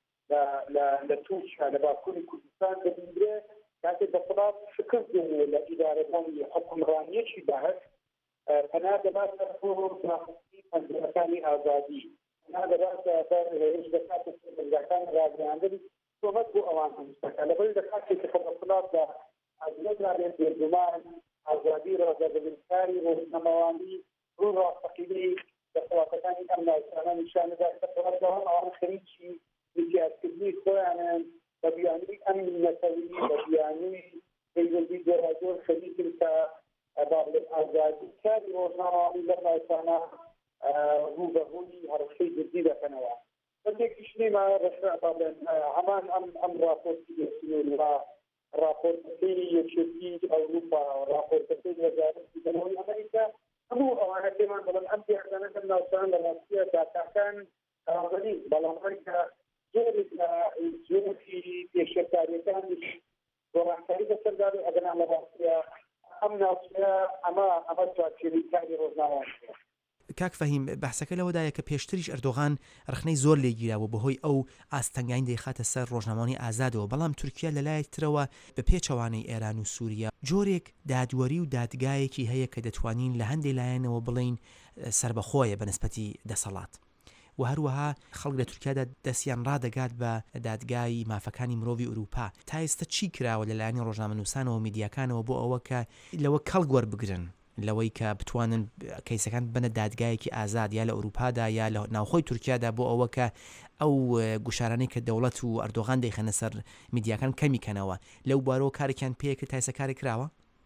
لە تورکیا لە باکووری کوردستان دەبینرێت کاتێک دەسەڵات شکست دێنێ لە ئیدارەکانی حکومڕانیەکی بەهەش پەنا دەباتە ڕاخستی پەنجەرەکانی ئازادی پەنا دەباتە هێرش دەکاتە سەرکردەکان ڕاگەیاندنی تۆمەت بۆ ئەوان هەمووستەکە لەبەر دەکاتێکی کە دەسەڵات لە ئازادی بێگومان ئازادی ڕاگەبردنکاری ڕۆژنامەوانی ڕوو ڕاستەقینەی دەسەڵاتەکانی ئەم ناوچانە نیشانەدا دەسەڵاتەوە ئەوان خەریکی میسیادکردنی خۆیانن بە بیانووی ئەمنی نەتەوەیی بە بیانووی پەیوەندی جۆراجۆر خەریکن کە ئازادی کاری ڕۆژنامەوانی لەم ناوچانە ڕوبەڕووی هەڕەشەی جدی دەکەنەوە. بەتێکیش نێما ڕێکخراوەڵێن هەمان ئەم راپۆرتی دەسنون و راپۆرتەکەی یەکێتی ئەوروپا راپۆرتەکەی وەزارەتی دەرەوەی ئەمریکا هەموو ئەوانە پێمان بڵێن ئەم پیاوانە لەم ناوچان لە ڕاستیە داتاکان ئەوەنی بەڵام ئەمریکا زۆرێک لە جۆرەی پێشەکاریەکانیش گۆڕانکاری بەسەردار و ئەگەنا لە ڕاستیە ئەم ناوچەیە ئەمە چاکێری کاری ڕۆژنامەوە. کاک فەهیم بەحسەکە لەوەدایە کە پێشتریش ئەردۆغان رخنەی زۆر لێگیراوە بەهۆی ئەو ئاستەنگانی دەیخاتە سەر ڕۆژنامەوانی ئازادەوە، بەڵام تورکیا لەلایەکترەوە بە پێچەوانەی ئێران و سووریا جۆرێک دادوەری و دادگایەکی هەیە کە دەتوانین لە هەندێک لایەنەوە بڵین سربەخۆیە بەنسبەتی دەسەڵات و هەروەها خەڵک لە تورکیادا دەستیان ڕادەگات بە دادگای مافەکانی مرۆڤی ئوروپا. تا ئێستا چی کراوە لەلایەنی ڕۆژنامەنووسانەوە و میدیاکانەوە بۆ ئەوە کە لەوە کەڵک وەربگرن لەوەی کە بتوانن کەیسەکان بنە دادگایەکی ئازاد یا لە ئوروپادا یا لە ناوخۆی تورکیادا بۆ ئەوە کە ئەو گوشارانەی کە دەوڵەت و ئەردۆغان دەیخەنە سەر میدیاکان کەمیکەنەوە لەو بارەوە کارێکیان پێکرد تا ئێستا کارێک کراوە؟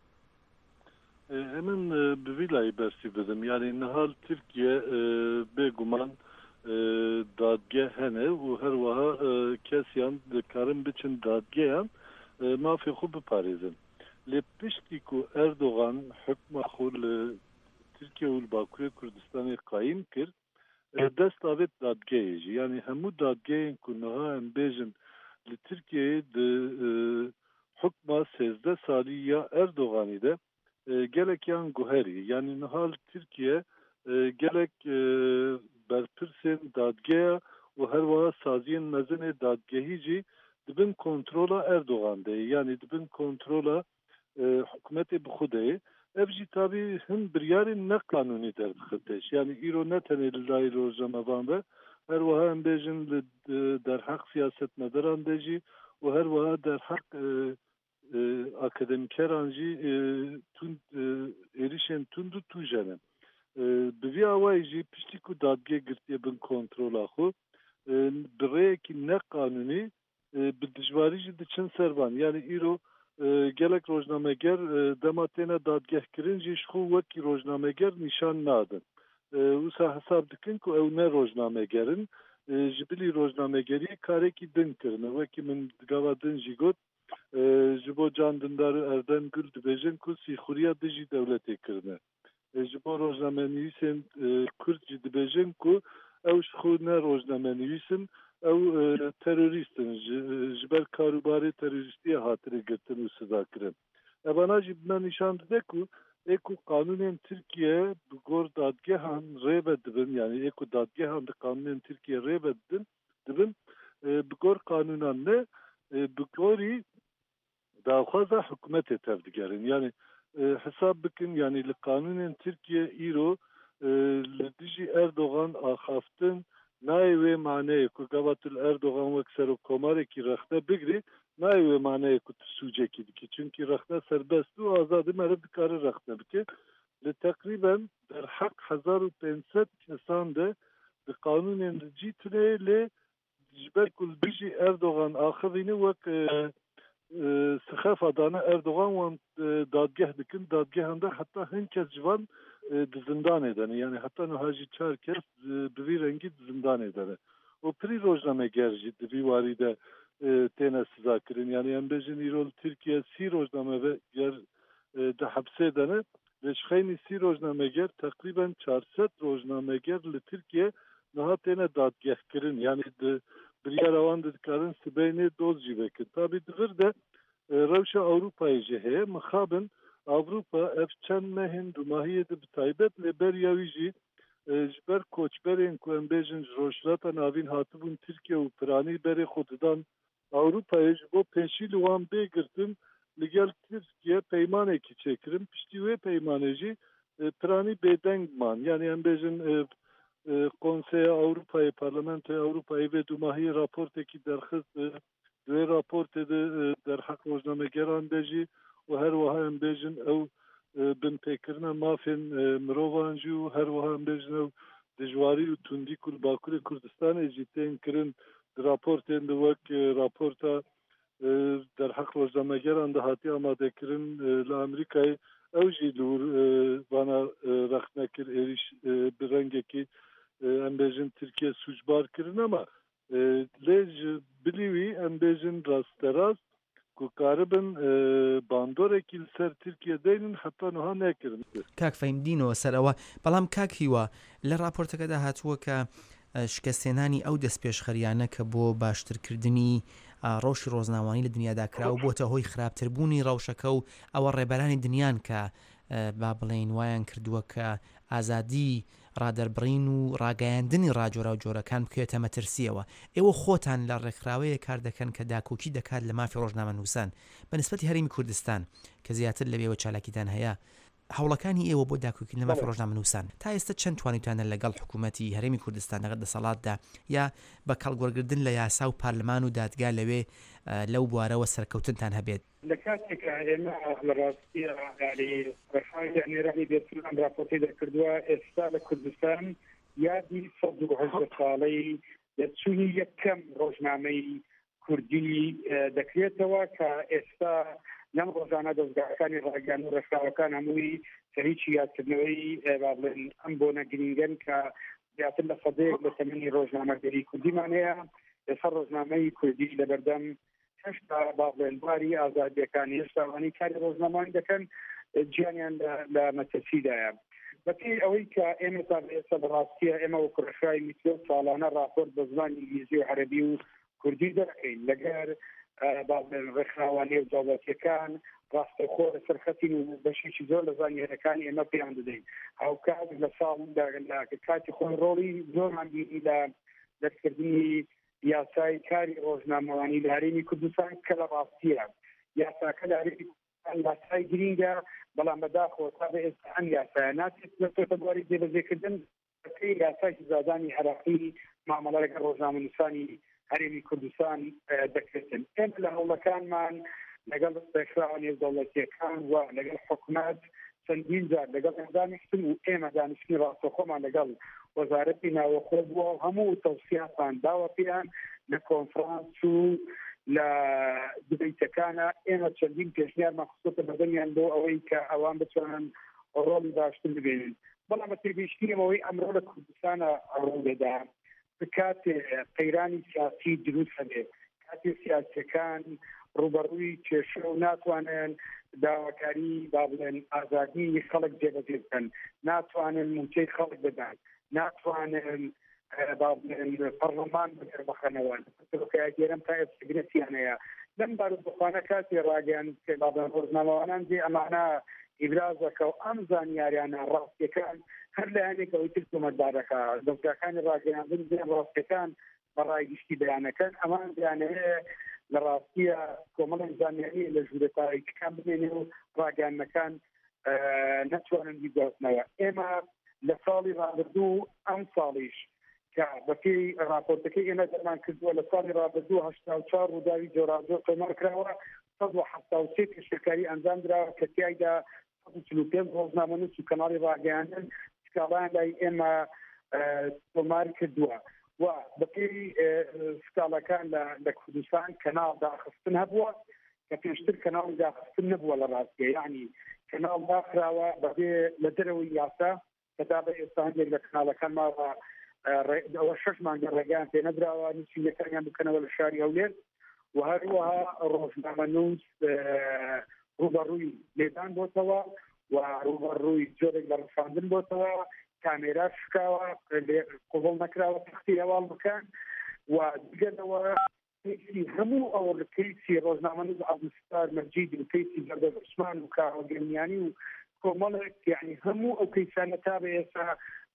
من بوی لای بەرسی بدەم یعنی نەهال تورکیە بێگومان دادگە هەنێ و هەروەها کەسیان دەکارن بچن دادگەیان مافی خوب بپارێزن. لە پشتی کو ئەردۆغان حکومە خۆ لە تورکیا و باکوورە کوردستانی قایم کرد دەست ئاوێت دادگەیەژی یعنی هەموو دادگەیەن کو نەها ئەم بێژن لە تورکیایە حکومە 13 سالی یا ئەردۆغانی دە gelekyan guheri yani nihal Türkiye gelek berpirsên dadgeya û her wiha saziyên mezinê dadgehî jî dibin kontrola Erdoğan de yani dibin kontrola hikûmetê bi Xwedê ev jî tabî hin biryarên neqanûnî derdixiteş yani îro ne tenê li layê rojnamevan ve her wiha em bêjin li derheq siyasetmedaran de jî û her wiha derheq akademikeran jî êrişên tund û tûjen in. Bi vî awayî jî piştî ku dadgeh girtiye bin kontrola xwe bi rêyekî neqanûnî bi dijwarî jî diçin servan yani îro gelek rojnameger dema têne dadgehkirin jî ji xwe wekî rojnameger nîşan nadin. Wisa hesab dikin ku ew ne rojnamegerin ji bilî rojnamegerî karekî din kirine wekî min digava din jî got ji bo Can Dündar Erdem Gül dibêjin ku sîxuriya dijî dewletê kirine. Ji bo rojnamenivîsên Kurd jî dibêjin ku ew ji xwe ne rojnamenivîsin ew terorîstin ji ber karûbarê terorîstiye hatire girtin û sidakirin. Evana jî me nîşan dide ku ê ku qanûnên Tirkiye bi gor dadgehan rêve dibin yani ê ku dadgehan di qanûnên Tirkiye rêve dibin bi gor qanûnan ne bi gorî daxwaza hikûmetê tev digerin yani hesab bikin yani li qanûnên Tirkiye îro li dijî Erdoğan axaftin nayê wê maneyê ku gava tu li Erdoğan wek serokkomarekî rexne bigirî nayê wê maneyê ku tu sûcekî dikî çünkü rexne serbest û azadî meriv dikare rexne bike li teqrîben derheq 1500 kesan de di qanûnên li cî tune lê ji ber ku li dijî Erdoğan axivînî wek sixefa dane Erdoğan wan dadgeh dikin dadgehan de heta hin kes ji van di zindanê de ne yani heta niha jî 4 kes bi vî rengî di zindanê de ne û pirî rojnameger jî di vî warî de têne sizakirin yani em bêjin îro li Tirkiye 3 rojnameger di hepsê de ne li ji xeynî 3 rojnameger teqrîben 400 rojnameger li Tirkiye niha têne dadgehkirin yani di biryara wan de dikarin sibêynê doz jî vekin tabî divir de rewşa Ewropayê jî heye mixabin Avrupa ev çend mehên dumahiyê de bi taybet lê beriya wî jî ji ber koçberên ku em bêjin ji rojhilata navîn hatibûn Tirkiye û piranî berê xwe didan Ewropayê ji bo pêşî li wan bêgirtin li gel Tirkiye peymanekî çêkirin piştî wê peymanê jî piranî bêdeng man yani em bêjin Konseya Avrupa'yı, Parlamentoya Avrupa'yı ve Dumahiyê raportekî derxist wê raportê de derheq rojnamegeran de jî û her wiha em bêjin ew bin pêkirina mafên mirovan jî û her wiha em bêjin ew دژواری و توندی کل باکوور کوردستان جیتین کرن راپورتین وک راپورتا در حق روزنامه‌گران ده هاتی آماده کردن لامریکای اوجی دور وانا رخنکر ایریش برنگه که ام بیجن ترکیه سوچبار کردن اما لیج بلیوی ام بیجن راست راست که قاربن باندور اکیل سر ترکیه دینن حتی نها نکردن. کاک فهمدینەوە سەرەوە بەڵام کاک هیوە لە راپۆرتەکەدا هاتووە کە شکستێنانی ئەو دەستپێشخەریانە کە بۆ باشترکردنی ڕۆژی ڕۆژناوانی لە دنیادا کراوە بۆتە هۆی خراپتربوونی ڕەوشەکە و ئەوە ڕێبەرانی دنیان کە با بڵێن وایان کردووە کە ئازادی ڕادەربڕین و ڕاگەیاندنی ڕاجۆرا و جۆرەکان بکوێتە مەترسیەوە. ئێوە خۆتان لە ڕێکخراوەیە کار دەکەن کە داکۆکی دەکات لە مافی ڕۆژنامەنووسان بەنسبەتی هەرێمی کوردستان کە زیاتر لەوێوە چالاکیتان هەیە. هەوڵەکانی ئێوە بۆ داکۆکی لە مافی ڕۆژنامەنووسان تا ئێستا چەند توانیتانە لەگەڵ حکوومەتی هەرێمی کوردستان لەگەڵ دەسەڵاتدا یا بە کەڵگوەرگردن لە یاسا و پارلەمان و دادگا لەوێ لەو بوارەوە سەرکەوتنتان هەبێت؟ لە کاتێکە ئێمە لە ڕاستیە ڕێڕانی بێتون ئەم راپۆرتی دەکردووە ئێستا لە کوردستان یادی 180 ساڵەی دەرچوونی یەکەم ڕۆژنامەی کوردی دەکرێتەوە کە ئێستا لەم ڕۆژانە دەستگاکانی ڕاگەیان و ڕێکخراوەکان هەمووی سەریکی یادکردنەوەی بڵێن ئەم بۆنە گرنگەن کە زیاتر لە سەدەیەک لە تەمەنی ڕۆژنامەگەری کوردیمان هەیە. ئێستا ڕۆژنامەی کوردی لە بەردەم هێشتا باڵێنباری ئازادیەکانی هێشتاوانی کاری ڕۆژنامەوانی دەکەن گیانیان لە مەترسیدایە. بەپێی ئەوەی کە ئێمە تا ئێستا بەڕاستیە ئێمە وەکو ڕێکخراوی میتۆ ساڵانە راپۆرت بە زمانی ئینگلیزی و عەرەبی و کوردی دەکەین لەگەر ڕێکخراوانی و دەوڵەتیەکان ڕاستەوخۆ لەسەر خەتین و بەشێکی زۆر لە زانیاریەکانی ئێمە پێیان دەدەین. هاوکات لە ساڵ کاتی خۆی ڕۆڵی زۆرمان بینی لە دەستکردنی یاسای کاری ڕۆژنامەوانی لە هەرێمی کوردستان کە لە ڕاستیە یاساکە لە هەرێمی کوردستان یاسای گرینگە بەڵام بەداخەوە تا بە ئێستا ئەم یاسایە ناچێت بێتە بواری جێبەجێکردن بەپێی یاسای زادانی عێراقی مامەڵە لەگەڵ ڕۆژنامەنووسانی هەرێمی کوردستان دەکرێتن. ئێمە لە هەوڵەکانمان لەگەڵ ڕێکخراوە نێودەوڵەتیەکان و لەگەڵ حکوومەت چەندین جار لەگەڵ دانیشتن و ئێمە دانیشتنی ڕاستەوخۆمان لەگەڵ وەزارەتی ناوەخۆ بووە و هەموو تەوسیاتان داوە پێیان لە کۆنفرانس و لە دبیتەکانە ئێمە چەندین پێشنیارمان خستۆتە بەدەمیان بۆ ئەوەی کە ئەوان بتوانن ڕۆڵی باشتر ببێنن. بەڵام بە تێگەیشتنیەوەی ئەمڕۆ لە کوردستانە ڕوودەدا کاتێ قەیرانی سیاسی دروست هەبێ کاتێ سیاسیەکان ڕوبەڕووی کێشە و ناتوانن داواکاری با بڵێن ئازادی خەڵک جێبەجێ بکەن ناتوانن موچەی خەڵک بدەن ناتوانن با بڵێن پەرلەمان بەکەر بخەنەوە گێرم تا ئێستگرێتیان هەیە لەم بارودۆخانە کاتێ ڕاگەیان با بڵێن ڕۆژنامەوانان جێ ئەمانە ئیبرازەکە و ئەم زانیاریانە ڕاستیەکان هەر لە هەنێکەوەی تر کۆمەتدارەکە دەستگاکانی ڕاگەیاندن دێن ڕاستیەکان بەڕای گشتی بەیانەکەن ئەمان بەیانەیە لە ڕاستیە کۆمەڵی زانیاری لە ژوورەتاییەکان بمێنێ و ڕاگەیاندنەکان نەتوانن بیگۆزنەوە. ئێمە لە ساڵی ڕابردوو ئەم ساڵیش کە بەپێی راپۆرتەکەی ئێمە دەرمان کردووە لە ساڵی ڕابردوو 84 ڕووداوی جۆراجۆر تۆمار کراوە 173 پێشکاری ئەنجام درراوە کە تیایدا 145 ڕۆژنامەنووس و کەناڵی ڕاگەیاندن سکاڵان لای ئێمە تۆمار کردووە و بەپێی سکاڵەکان لە کوردستان کەناڵ داخستن هەبووە کە پێشتر کەناڵی داخستن نەبووە لە ڕاستیە یعنی کەناڵ داخراوە بەبێ لە دەرەوەی یاسا کەدا بە ئێستا هەندێک لە کەناڵەکان ماوە ئەوە 6 مانگە ڕێگەیان پێ نەدراوە نووسینەکانیان بکەنەوە لە شاری هەولێر و هەروەها ڕۆژنامەنووس ڕوبەڕووی لێدان بۆتەوە و ڕوبەڕووی جۆرێک لە ڕفاندن بۆتەوە کامێرا شکاوە قوبڵ نەکراوە تەختی هەواڵ بکەن و دیگەنەوە هەموو ئەوە لە کەیسی ڕۆژنامەنووس عەبدولستار مەجید و کەیسی زەردەب عوسمان و کاوەگەنیانی و کۆمەڵێک یعنی هەموو ئەو کەیسانە تا بە ئێستا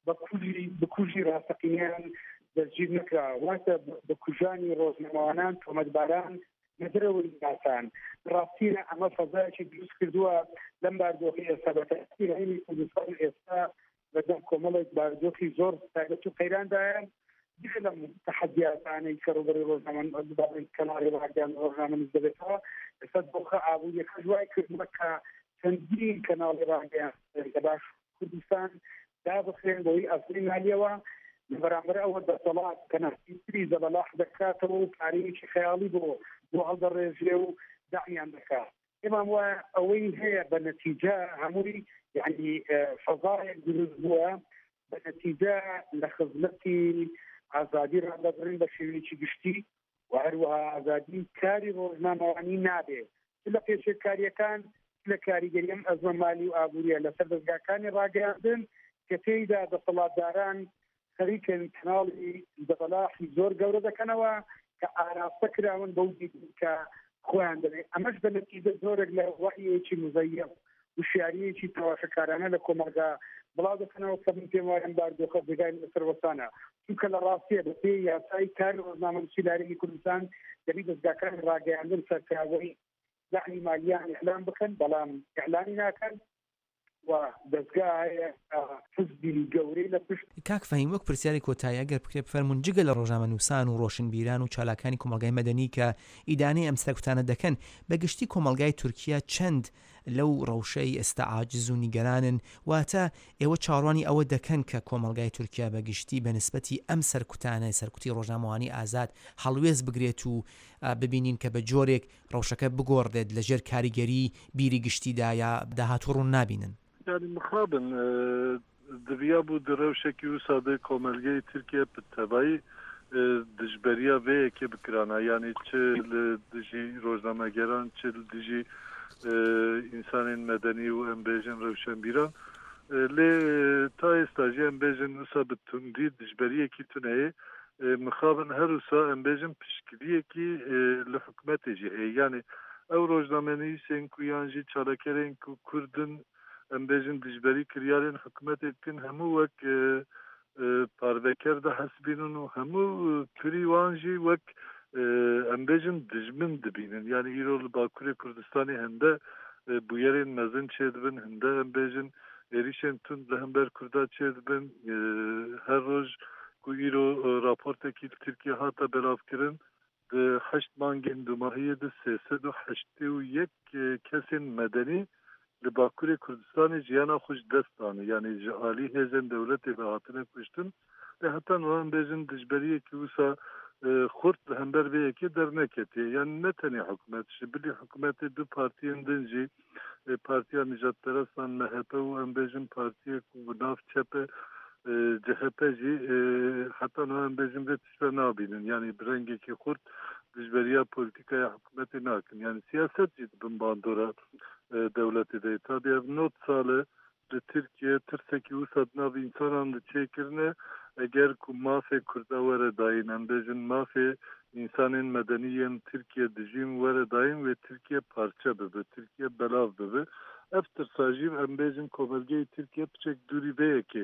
بەکوژی ڕاستەقینیان دەستگیر نەکراوە واتە بە کوژانی ڕۆژنامەوانان تۆمەتباران نەدرەوەی یاسان ڕاستیە ئەمە فەزایەکی دروست کردووە لەم باردۆخی ئێستا بە تەأثیر هەرێمی کوردستان ئێستا بەدەم کۆمەڵێک باردۆخی زۆر تایبەت و قەیراندایە دیکە لەم تەحەدیاتانەی کە ڕوبەڕووی ڕۆژنامەنووس کەناڵی ڕاگەیاندن ڕۆژنامەنووس دەبێتەوە ئێستا دۆخە ئابوووریەکە دوای کردووە کە چەندین کەناڵی ڕاگەیاندن لە باش کوردستان تا بخێن بۆی ئەسلی مالیەوە بەرامبەر ئەوە دەسەڵات کەنەفیتری زەبەلاح دەکاتەوە و پارەیەکی خەیاڵی بۆ هەڵدەڕێژێ و داعیان دەکات ئێمە وایە ئەوەی هەیە بە نەتیجە هەمووی یعنی فەزایەک دروست بووە بە نەتیجە لە خزمەتی ئازادی ڕادەبڕین بە شێوەیەکی گشتی و هەروەها ئازادی کاری ڕۆژنامەوانی نابێ لە پێشێکاریەکان لە کاریگەری ئەم ئەزمە مالی و ئابوووریە لەسەر دەستگاکانی ڕاگەاندن کە تێیدا دەسەڵاتداران خەریکن کەناڵی دەبەلاحی زۆر گەورە دەکەنەوە کە ئاراستە کراون بەو کە خۆیان دەبێت ئەمەش بە نەتیجە زۆرێک لە ڕەحیەکی مزەیەف وشیارەیەکی تەواشەکارانە لە کۆمەلگا بڵاو دەکەنەوە کە من پێم وایە باردۆخە بێگای لەسەر وەسانە چونکە لە ڕاستیە بە پێی یاسای کاری ڕۆژنامەنووسی لارێکی کوردستان دەبی دەستگاکانی ڕاگەیاندن سەرکاوی داعی مالیان ئیعلان بکەن بەڵام ئیعلانی ناکەن و دەستگایە حزبی گەورەی لە پشت کاک فەهیم وەک پرسیاری کۆتایی ئەگەر بکرێ بفەرمونون جگە لە ڕۆژنامەنووسان و ڕۆشنبیران و چالاکانی کۆمەلگای مەدەنی کە ئیدانەی ئەم سەرکوتانە دەکەن بەگشتی کۆمەلگای تورکیا چەند لەو ڕەوشەی ئێستا عاجز و نیگەرانن واتە ئێوە چاڕوانی ئەوە دەکەن کە کۆمەلگای تورکیا بەگشتی بەنسبەتی ئەم سەرکوتانە سەرکوتی ڕۆژنامەوانی ئازاد هەڵوێز بگرێت و ببینین کە بە جۆرێک ڕەوشەکە بگۆڕدێت لەژێر کاریگەری بیری گشتیدا یا داهاتوو ڕوون نابینن يعني مخابن دبیا بوو درەوشێکی و سادەی کۆمەلگەی تورکیا بتەبایی دژبەریە vەیەکێ بکرانە یعنی چ لە دژی ڕۆژنامەگەران چ دژی ئینسانên مەدەنی و ئەم بێژن ڕەوشەنبیران لێ تا ئێستاژی ئەم بێژن وسا bi tundî dijberiyekî tuneyê mixabin her wisa em bêjin piştgiriyekî li hikûmetê jî heye yani ew rojnamenivîsên ku yan jî çalakerên ku Kurdin em bêjin dijberî kiryarên hikûmetê dikin hemû wek parveker de hesbînin û hemû turî wan jî wek em bêjin dijmin dibînin yani îro li Bakurê Kurdistanê hinde bûyerên mezin çê dibin hinde em bêjin êrişên tund li hember Kurda çê dibin her roj ku îro raportekî li Tirkiye hata belavkirin di 8 mangên dumahiyê de 381 kesên medenî li Bakurê Kurdistanê jiyana xwe ji dest dane yani ji alî hêzên dewletê ve hatine kuştin ve hetan wan bêjin dijberiyekî wisa xurt li hember vê yekê derneketiye yani ne tenê hikûmet ji bilî hikûmetê du partiyên din jî Partiya Nijadperestan MHP û em bêjin partiyek ku bi nav çepe CHP jî hetan wan bêjin vê tişte nabînin yani bi rengekî xurt dijberiya polîtîkaya hikûmetê nakin yani siyaset jî dibin bandora devletê de tabi ev not sale li Tirkiye tirsekî wisa di nav însanan di çêkirine eger ku mafê Kurda were dayîn em bêjin mafê însanên medeniyên Tirkiye dijîn were dayîn vê Tirkiye parçe bibe Tirkiye belav bibe ev tirsa jî em bêjin komelgeyê Tirkiye piçek dûrî vê yekê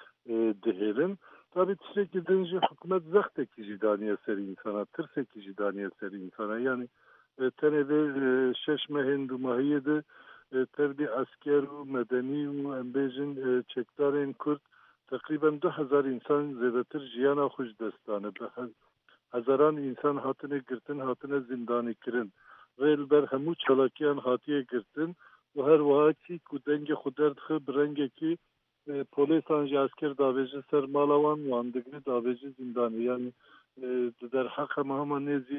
dihêlin tabi tiştekî din jî hikûmet zextekî jî daniye serî însana tirsekî jî daniye serî însana yani tenê vê 6 mehên dumahiyê de tevdî esker û medenî û em bêjin çekdarên Kurd teqrîben 2000 însan zêdetir jiyana xwe ji dest dane hezaran însan hatine girtin hatine zindanîkirin rê li ber hemû çalakiyan hatiye girtin û her wiha çî ku dengê xwe derdixe bi rengekî polîsan jî esker davêjin ser mala wan wan digre davêjî zindanê yani di derheqa hema nêzî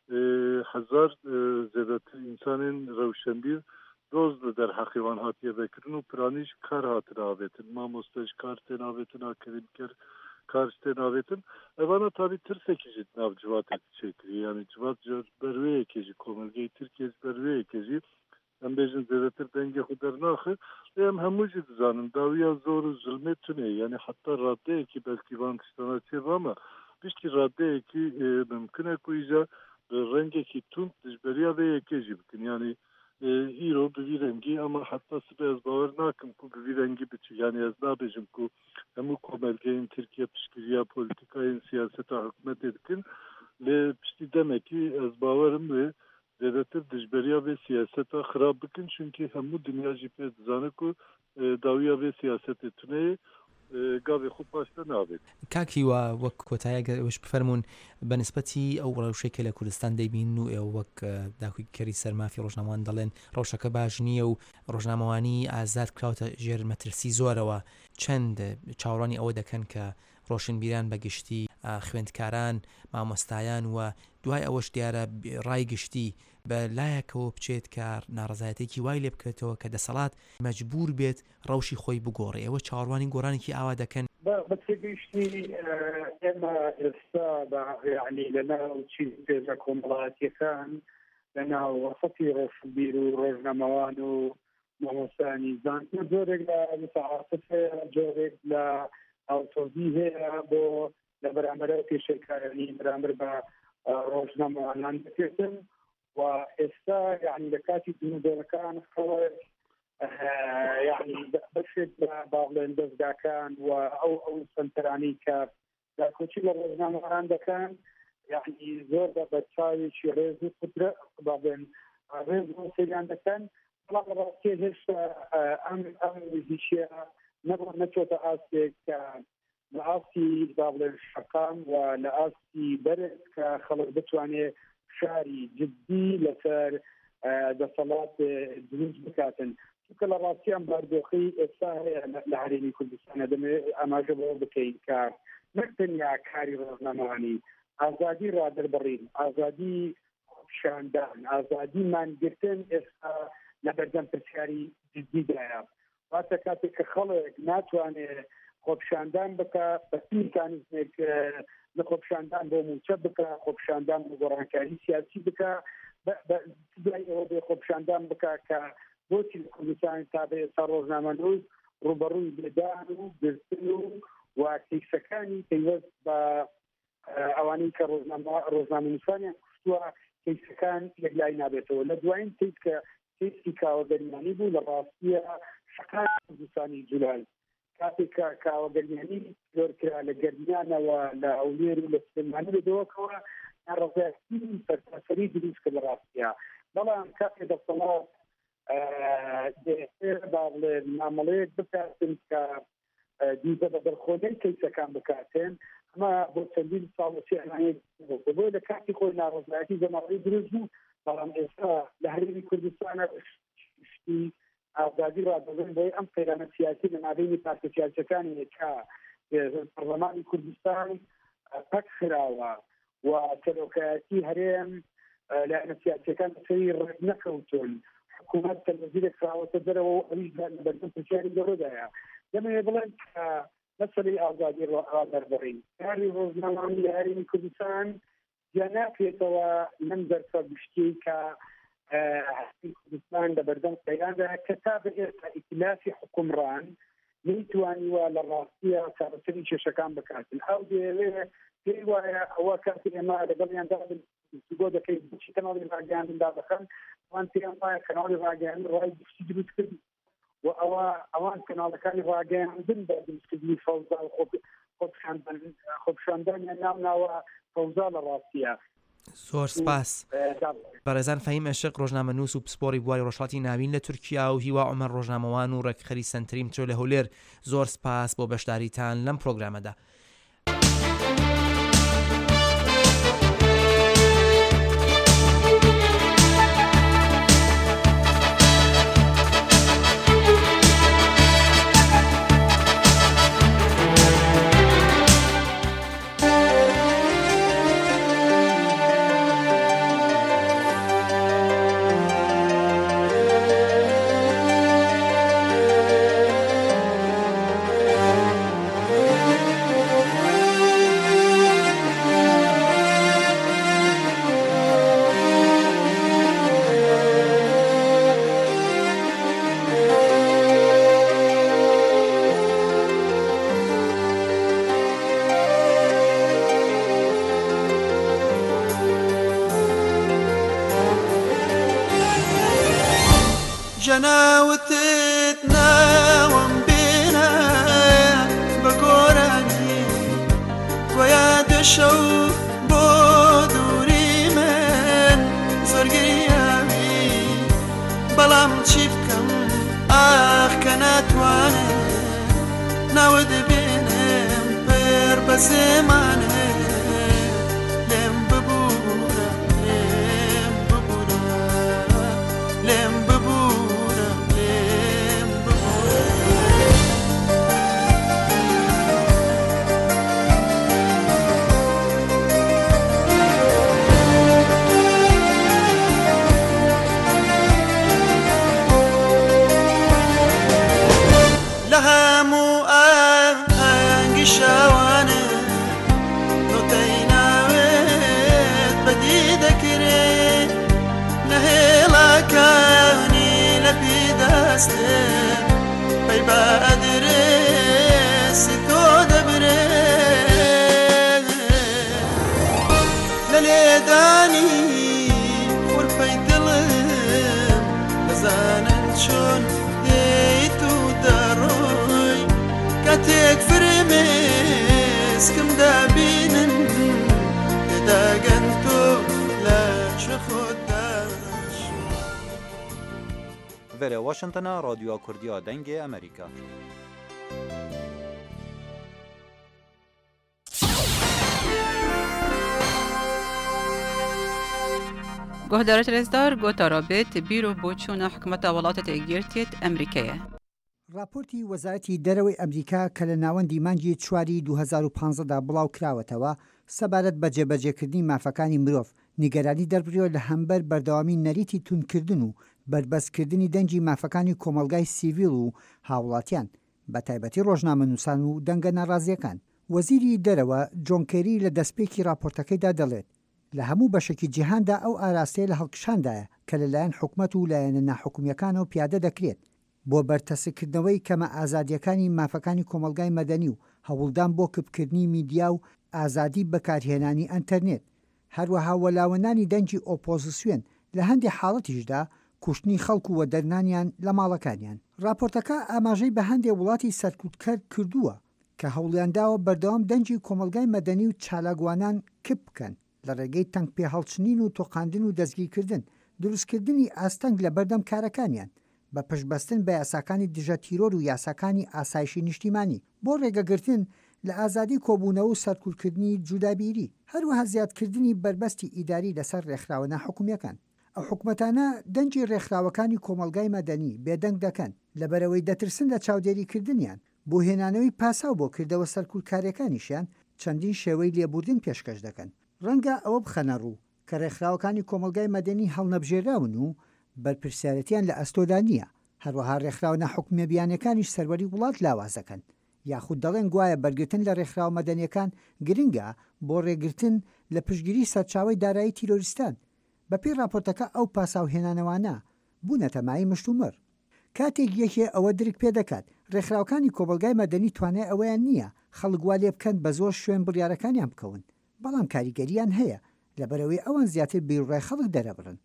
1000 zêdetir însanên rewşenbîr doz li derheqê wan hatiye vekirin û piranî ji kar hatine avêtin mamoste ji kar tên avêtin akademîker kar ji tên avêtin evana tabi tirsekî jî nav civatê çêkiriye yani civat ber vê yekê jî komelgeyê Tirkiye ber vê yekê jî em bêjin zêdetir dengê xwe dernaxe em hemû jî dizanin dawiya zor û zulmê tune yani heta raddeyekî belkî van tiştana çêv ama piştî raddeyekî mümkün e ku îja rengekî tund dijberiya vê yekê jî bikin yani îro bi vî rengî ama heta sibê ez bawer nakim ku bi vî rengî biçi yani ez nabêjim ku hemû komelgeyên Tirkiye piştgiriya polîtîkayên siyaseta hikûmetê dikin lê piştî demekî ez bawerim wê zêdetir dijberiya vê siyaseta xirab bikin çünkü hemû dinya jî pê dizane ku dawiya vê siyasetê tuneyê گاوی خوب پاشتە نابێت. کاکیوە وەک کۆتاییەوەش بفەرمونون بەنسبەتی ئەو ڕەوشێکە لە کوردستان دەیبین و ئێوە وەک داخوی کەری سەرمافی ڕۆژنامەوان دەڵێن ڕەوشەکە باش نییە و ڕۆژنامەوانی ئازاد کراوتە ژێر مەترسی زۆرەوە. چەند چاوەڕوانی ئەوە دەکەن کە ڕۆشنبیران بە گشتی خوێندکاران مامۆستایان و دوای ئەوەش دیارە ڕای گشتی بە لایەکەوە بچێت کار ناڕزایەتێکی وای لێ بکرێتەوە کە دەسەڵات مەجبور بێت ڕەوشی خۆی بگۆڕێ. ئەوە چاوەڕوانی گۆڕانێکی ئاوا دەکەن. بەگشتی ئێمە ئێستا یعنی لەناو چی پێزە کۆمەڵایەتیەکان لەناو وەسەتی ڕۆشنبیر و ڕۆژنامەوان و مامۆستایانی زانکۆ جۆرێک لە متعاطف جۆرێک لە ئاوتۆبی هەیە بۆ لە بەرامبەر پێشەکارانی بەرامبەر بە ڕۆژنامەوانان دەکرێتن و ئێستا یعنی لە کاتی دنودۆرەکان خەڵک یعنی بەشێک باڵێن دەستگاکان و ئەو سنتەرانی کە کۆچی لە ڕۆژنامەوان دەکەن یعنی زۆر بە چاوێکی ڕێز و قدرە باڵێن ڕێز و سەیان دەکەن بەڵام ڕاستی هێشتا ئەم ویزیشیە نەچۆتە ئاستێک کە لە ئاستی باڵێن شەقام و لە ئاستی بەرز کە خەڵک بتوانێت شاری جدی لەسەر دەسەڵات دروست بکاتن. چونکە لە ڕاستیان باردۆخی ئێستا هەیە لە هەرێمی کوردستانە دەمێت ئاماژە بۆ بکەین کە نەک تەنیا کاری ڕۆژنامەوانی ئازادی ڕادەربڕین، ئازادی خۆپیشاندان، ئازادی مانگرتن ئێستا لە بەردەم پرسیاری جدیدایە. واتە کاتێک کە خەڵک ناتوانێت خۆپیشاندان بکە بە میکانیزمێک لە خۆپیشاندان بۆ موچە بکە، خۆپیشاندان بۆ گۆڕانکاری سیاسی بکە، دوای ئەوە بێ خۆپیشاندان بکە کە بۆچی لە کوردستان تا بە ئێستا ڕۆژنامەنووس ڕوبەڕووی بێدان و گرتن و کەیسەکانی پەیوەست بە ئەوانەی کە ڕۆژنامەنووسانیان کوشتووە کەیسەکان یەکلای نابێتەوە. لە دوایین تێیت کە تێستی کاوەگەریانی بوو لە ڕاستیە شەقای کوردستانی جولای کاتێک کە کاوەگەریانی زۆرکرا لە گەرمیانەوە لە ئەولێر و لە سلێمانی بێدەوەکەوە ناڕەزایەتی سەرتاسەری دروست کرد لە ڕاستیە. بەڵام کاتێک دەسەڵات باڵێن مامەڵەیەک بکاتن کە دیزە بە دەرخۆنەی کەیسەکان بکاتێن ئەمە بۆ چەندین ساڵ بۆ لە کاتی خۆی ناڕەزایەتی زەماڕی دروست بوو. بەڵام ئێستا لە هەرێمی کوردستانە شتی ئازادی ڕادەبن بۆی ئەم قەیرانە سیاسی لە ناوبینی پارتە سیاسیەکانی کە پەرلەمانی کوردستان پەک خراوە و تەرۆکایەتی هەرێم لایەنە سیاسیەکان بەسەری ڕێک نەکەوتون، حکوومەت تەلەڤیزیۆنێک کراوەتە دەرەوە و ئەویش لە بەردەم پرسیاری گەورەدایە. دەمەوێت بڵێن کە مەسەلەی ئازادی ڕادەربڕین کاری ڕۆژنامەوانی لە هەرێمی کوردستان یا ناکرێتەوە لەم دەرفە گشتی کە کوردستان لە بەردەم قەیراندا کە تا بە ئێستا ئیتلافی حکومڕان نەیتوانیوە لە ڕاستیە چارەسەری کێشەکان بکاتن. ئەو دەیەوێت پێی وایە ئەوە کاتی ئێمە لەگەڵیاندا بۆ دەکەین بچی کەناڵی ڕاگەیاندندا دەکەن ئەوان پێیان وایە کەناڵی ڕاگەیاندن ڕای گشتی دروست کرد و ئەوان کەناڵەکانی ڕاگەیاندن بە دروستکردنی فەوزا و خۆپیشاندانیان ناوناوە فەوزا لە ڕاستیە. زۆر سپاس بەڕێزان فەهیم ئەشق ڕۆژنامەنووس و پسپۆری بواری ڕۆژهەڵاتی ناوین لە تورکیا و هیوا عومەر ڕۆژنامەوان و ڕێکخەری سەنتەری مترۆ لە هەولێر، زۆر سپاس بۆ بەشداریتان لەم پرۆگرامەدا. جناوتت ناوم بينا بقراني ويا دشو بودوري من زرقيامي بلام تشيبكم كانت وانا ناود بي بزمانه لم ببورا لم ببورا لم ببورا لم ببورا لهمو آنگی شوانه نوتیناویت بدیده کره نهیلا کانی لپی دسته بی بادرسی تو دبره للیدانی خورپی دلم بزانن چون تو دروي كاتيك فرمس كم دابينن داقنتو لا شخداش وره واشنطن رادیو کردیا دنگ امریکا. گهدارت رزدار گوتا رابط بیرو بوچون حکومت ولات تگیرتیت امریکیه. راپۆرتی وەزارەتی دەرەوەی ئەمریکا کە لە ناوەندی مانگی چواری 2015دا بڵاو کراوەتەوە سەبارەت بە جێبەجێکردنی مافەکانی مرۆڤ نیگەرانی دەربڕیۆ لە هەمبەر بەردەوامی نەریتی تونکردن و بربەستکردنی دەنگی مافەکانی کۆمەلگای سیڤیل و هاوڵاتیان بە تایبەتی ڕۆژنامەنووسان و دەنگە ناڕازیەکان. وەزیری دەرەوە جۆن کێری لە دەستپێکی راپۆرتەکەیدا دەڵێت لە هەموو بەشێکی جیهاندا ئەو ئاراستەیە لە هەڵکشاندایە کە لەلایەن حکومەت و لایەنە ناحکومیەکانەوە پیادە دەکرێت بۆ بەرتەسکردنەوەی کەمە ئازادیەکانی مافەکانی کۆمەلگای مەدەنی و هەوڵدان بۆ کپکردنی میدیا و ئازادی بەکارهێنانی ئەنتەرنێت. هەروەها وەلاوەنانی دەنگی ئۆپۆزیسیۆن لە هەندێک حاڵەتیشدا کوشتنی خەڵکو و وەدەرنانیان لە ماڵەکانیان. راپۆرتەکە ئاماژەی بە هەندێک وڵاتی سەرکوتکەر کردووە کە هەوڵیانداوە بەردەوام دەنگی کۆمەلگای مەدەنی و چالاگوانان کپ بکەن لە ڕێگەی تەنگ پێ هەڵچنین و تۆقاندن و دەستگیرکردن دروستکردنی ئاستەنگ لە بەردەم کارەکانیان بە پشتبەستن بە یاساکانی دژە تیرۆر و یاساکانی ئاسایشی نیشتیمانی بۆ ڕێگەگرتن لە ئازادی کۆبوونەوە و سەرکوتکردنی جودابیری هەروەها زیادکردنی بربەستی ئیداری لەسەر ڕێکخراوە ناحکومیەکان. ئەو حکومەتانە دەنگی ڕێکخراوەکانی کۆمەلگای مەدەنی بێدەنگ دەکەن لەبەرەوەی دەترسن لە چاودێریکردنیان بۆ هێنانەوەی پاساو بۆ کردەوە سەرکوتکاریەکانیشیان چەندین شێوەی لێبوردن پێشکەش دەکەن. ڕەنگە ئەوە بخەنە ڕوو کە ڕێکخراوەکانی کۆمەلگای مەدەنی هەڵنەبژێراون و بەرپرسیارەتیان لە ئەستۆدا نییە. هەروەها ڕێکخراوە ناحکومیە بیانەکانیش سەروەری وڵات لاوازەکەن یاخود دەڵێن گوایە بەرگرتن لە ڕێکخراوە مەدەنیەکان گرنگە بۆ ڕێگرتن لە پشتگیری سەرچاوی دارایی تیرۆریستان. بەپێی راپۆرتەکە ئەو پاساوهێنانەوانە بوونە تەمای مشتومڕ. کاتێک یەکێ ئەوە درک پێ دەکات ڕێکخراوەکانی کۆمەلگای مەدەنی توانای ئەوەیان نییە خەڵک وا لێ بکەن بە زۆر شوێن بڕیارەکانیان بکەون بەڵام کاریگەریان هەیە لەبەرەوەی ئەوان زیاتر بیرڕای خەڵک دەرەبڕن.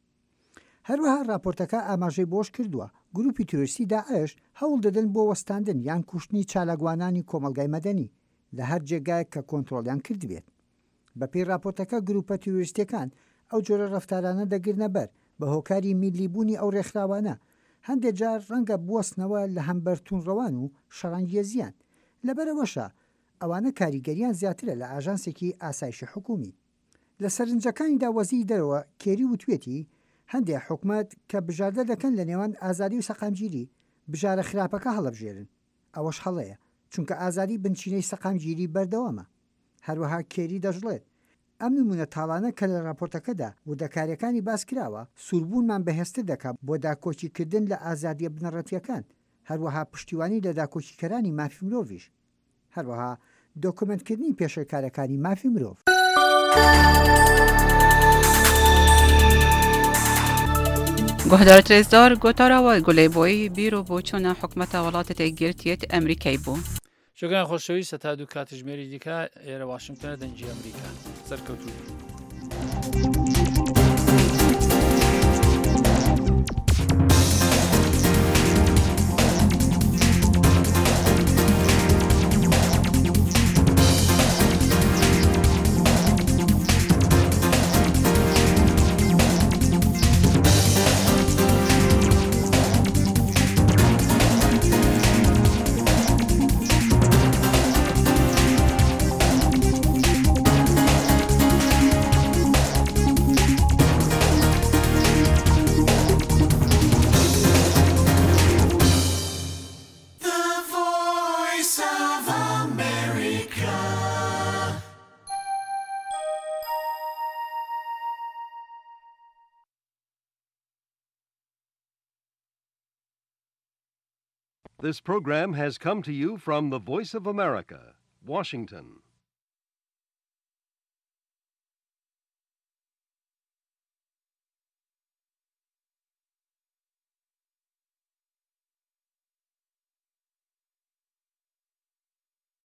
هەروەها راپۆرتەکە ئاماژەی بۆش کردووە گروپی تورستی داعش هەوڵ دەدەن بۆ وەستاندن یان کوشتنی چالاگوانانی کۆمەلگای مەدەنی لە هەر جێگایەک کە کۆنتترۆلیان کردبێت. بەپێی راپۆرتەکە گروپە تورستیەکان ئەو جۆرە ڕەفتارانە دەگرنە بەر بە هۆکاری میلیبوونی ئەو ڕێکخراوانە هەندێک جار ڕەنگە بوەستنەوە لە هەمبەرتونڕەوان و شەڕانگیە زیان. لەبەرەوەشە ئەوانە کاریگەریان زیاترە لە ئاژانسێکی ئاسایشی حکومی. لە سەرنجەکانیدا وەزیری دەرەوە کێری وتوێتی هەندێک حکومەت کە بژاردە دەکەن لە نێوان ئازادی و سەقامگیری بژارە خراپەکە هەڵەبژێرن ئەوەش هەڵەیە چونکە ئازادی بنچینەی سەقامگیری بەردەوامە. هەروەها کێری دەژڵێت ئەم نمونە تاڵانە کە لە راپۆرتەکەدا وردەکاریەکانی باس کراوە سووربوونمان بەهێزتر دەکات بۆ داکۆچیکردن لە ئازادیە بنەڕەتیەکان هەروەها پشتیوانی لە داکۆچیکەرانی مافی مرۆڤیش هەروەها دۆکمنتکردنی پێشەکارەکانی مافی مرۆڤ. گهدارت رزدار گوتارا و گلیبوی بیرو بوچون حکومت ولات تگیرتیت امریکای بو. شکران خۆشەویستە تا دوو کاتژمێری دیکە ئێرە واشنگتنە دەنجی ئەمریکا سەرکەوتوو. This program has come to you from the Voice of America, Washington.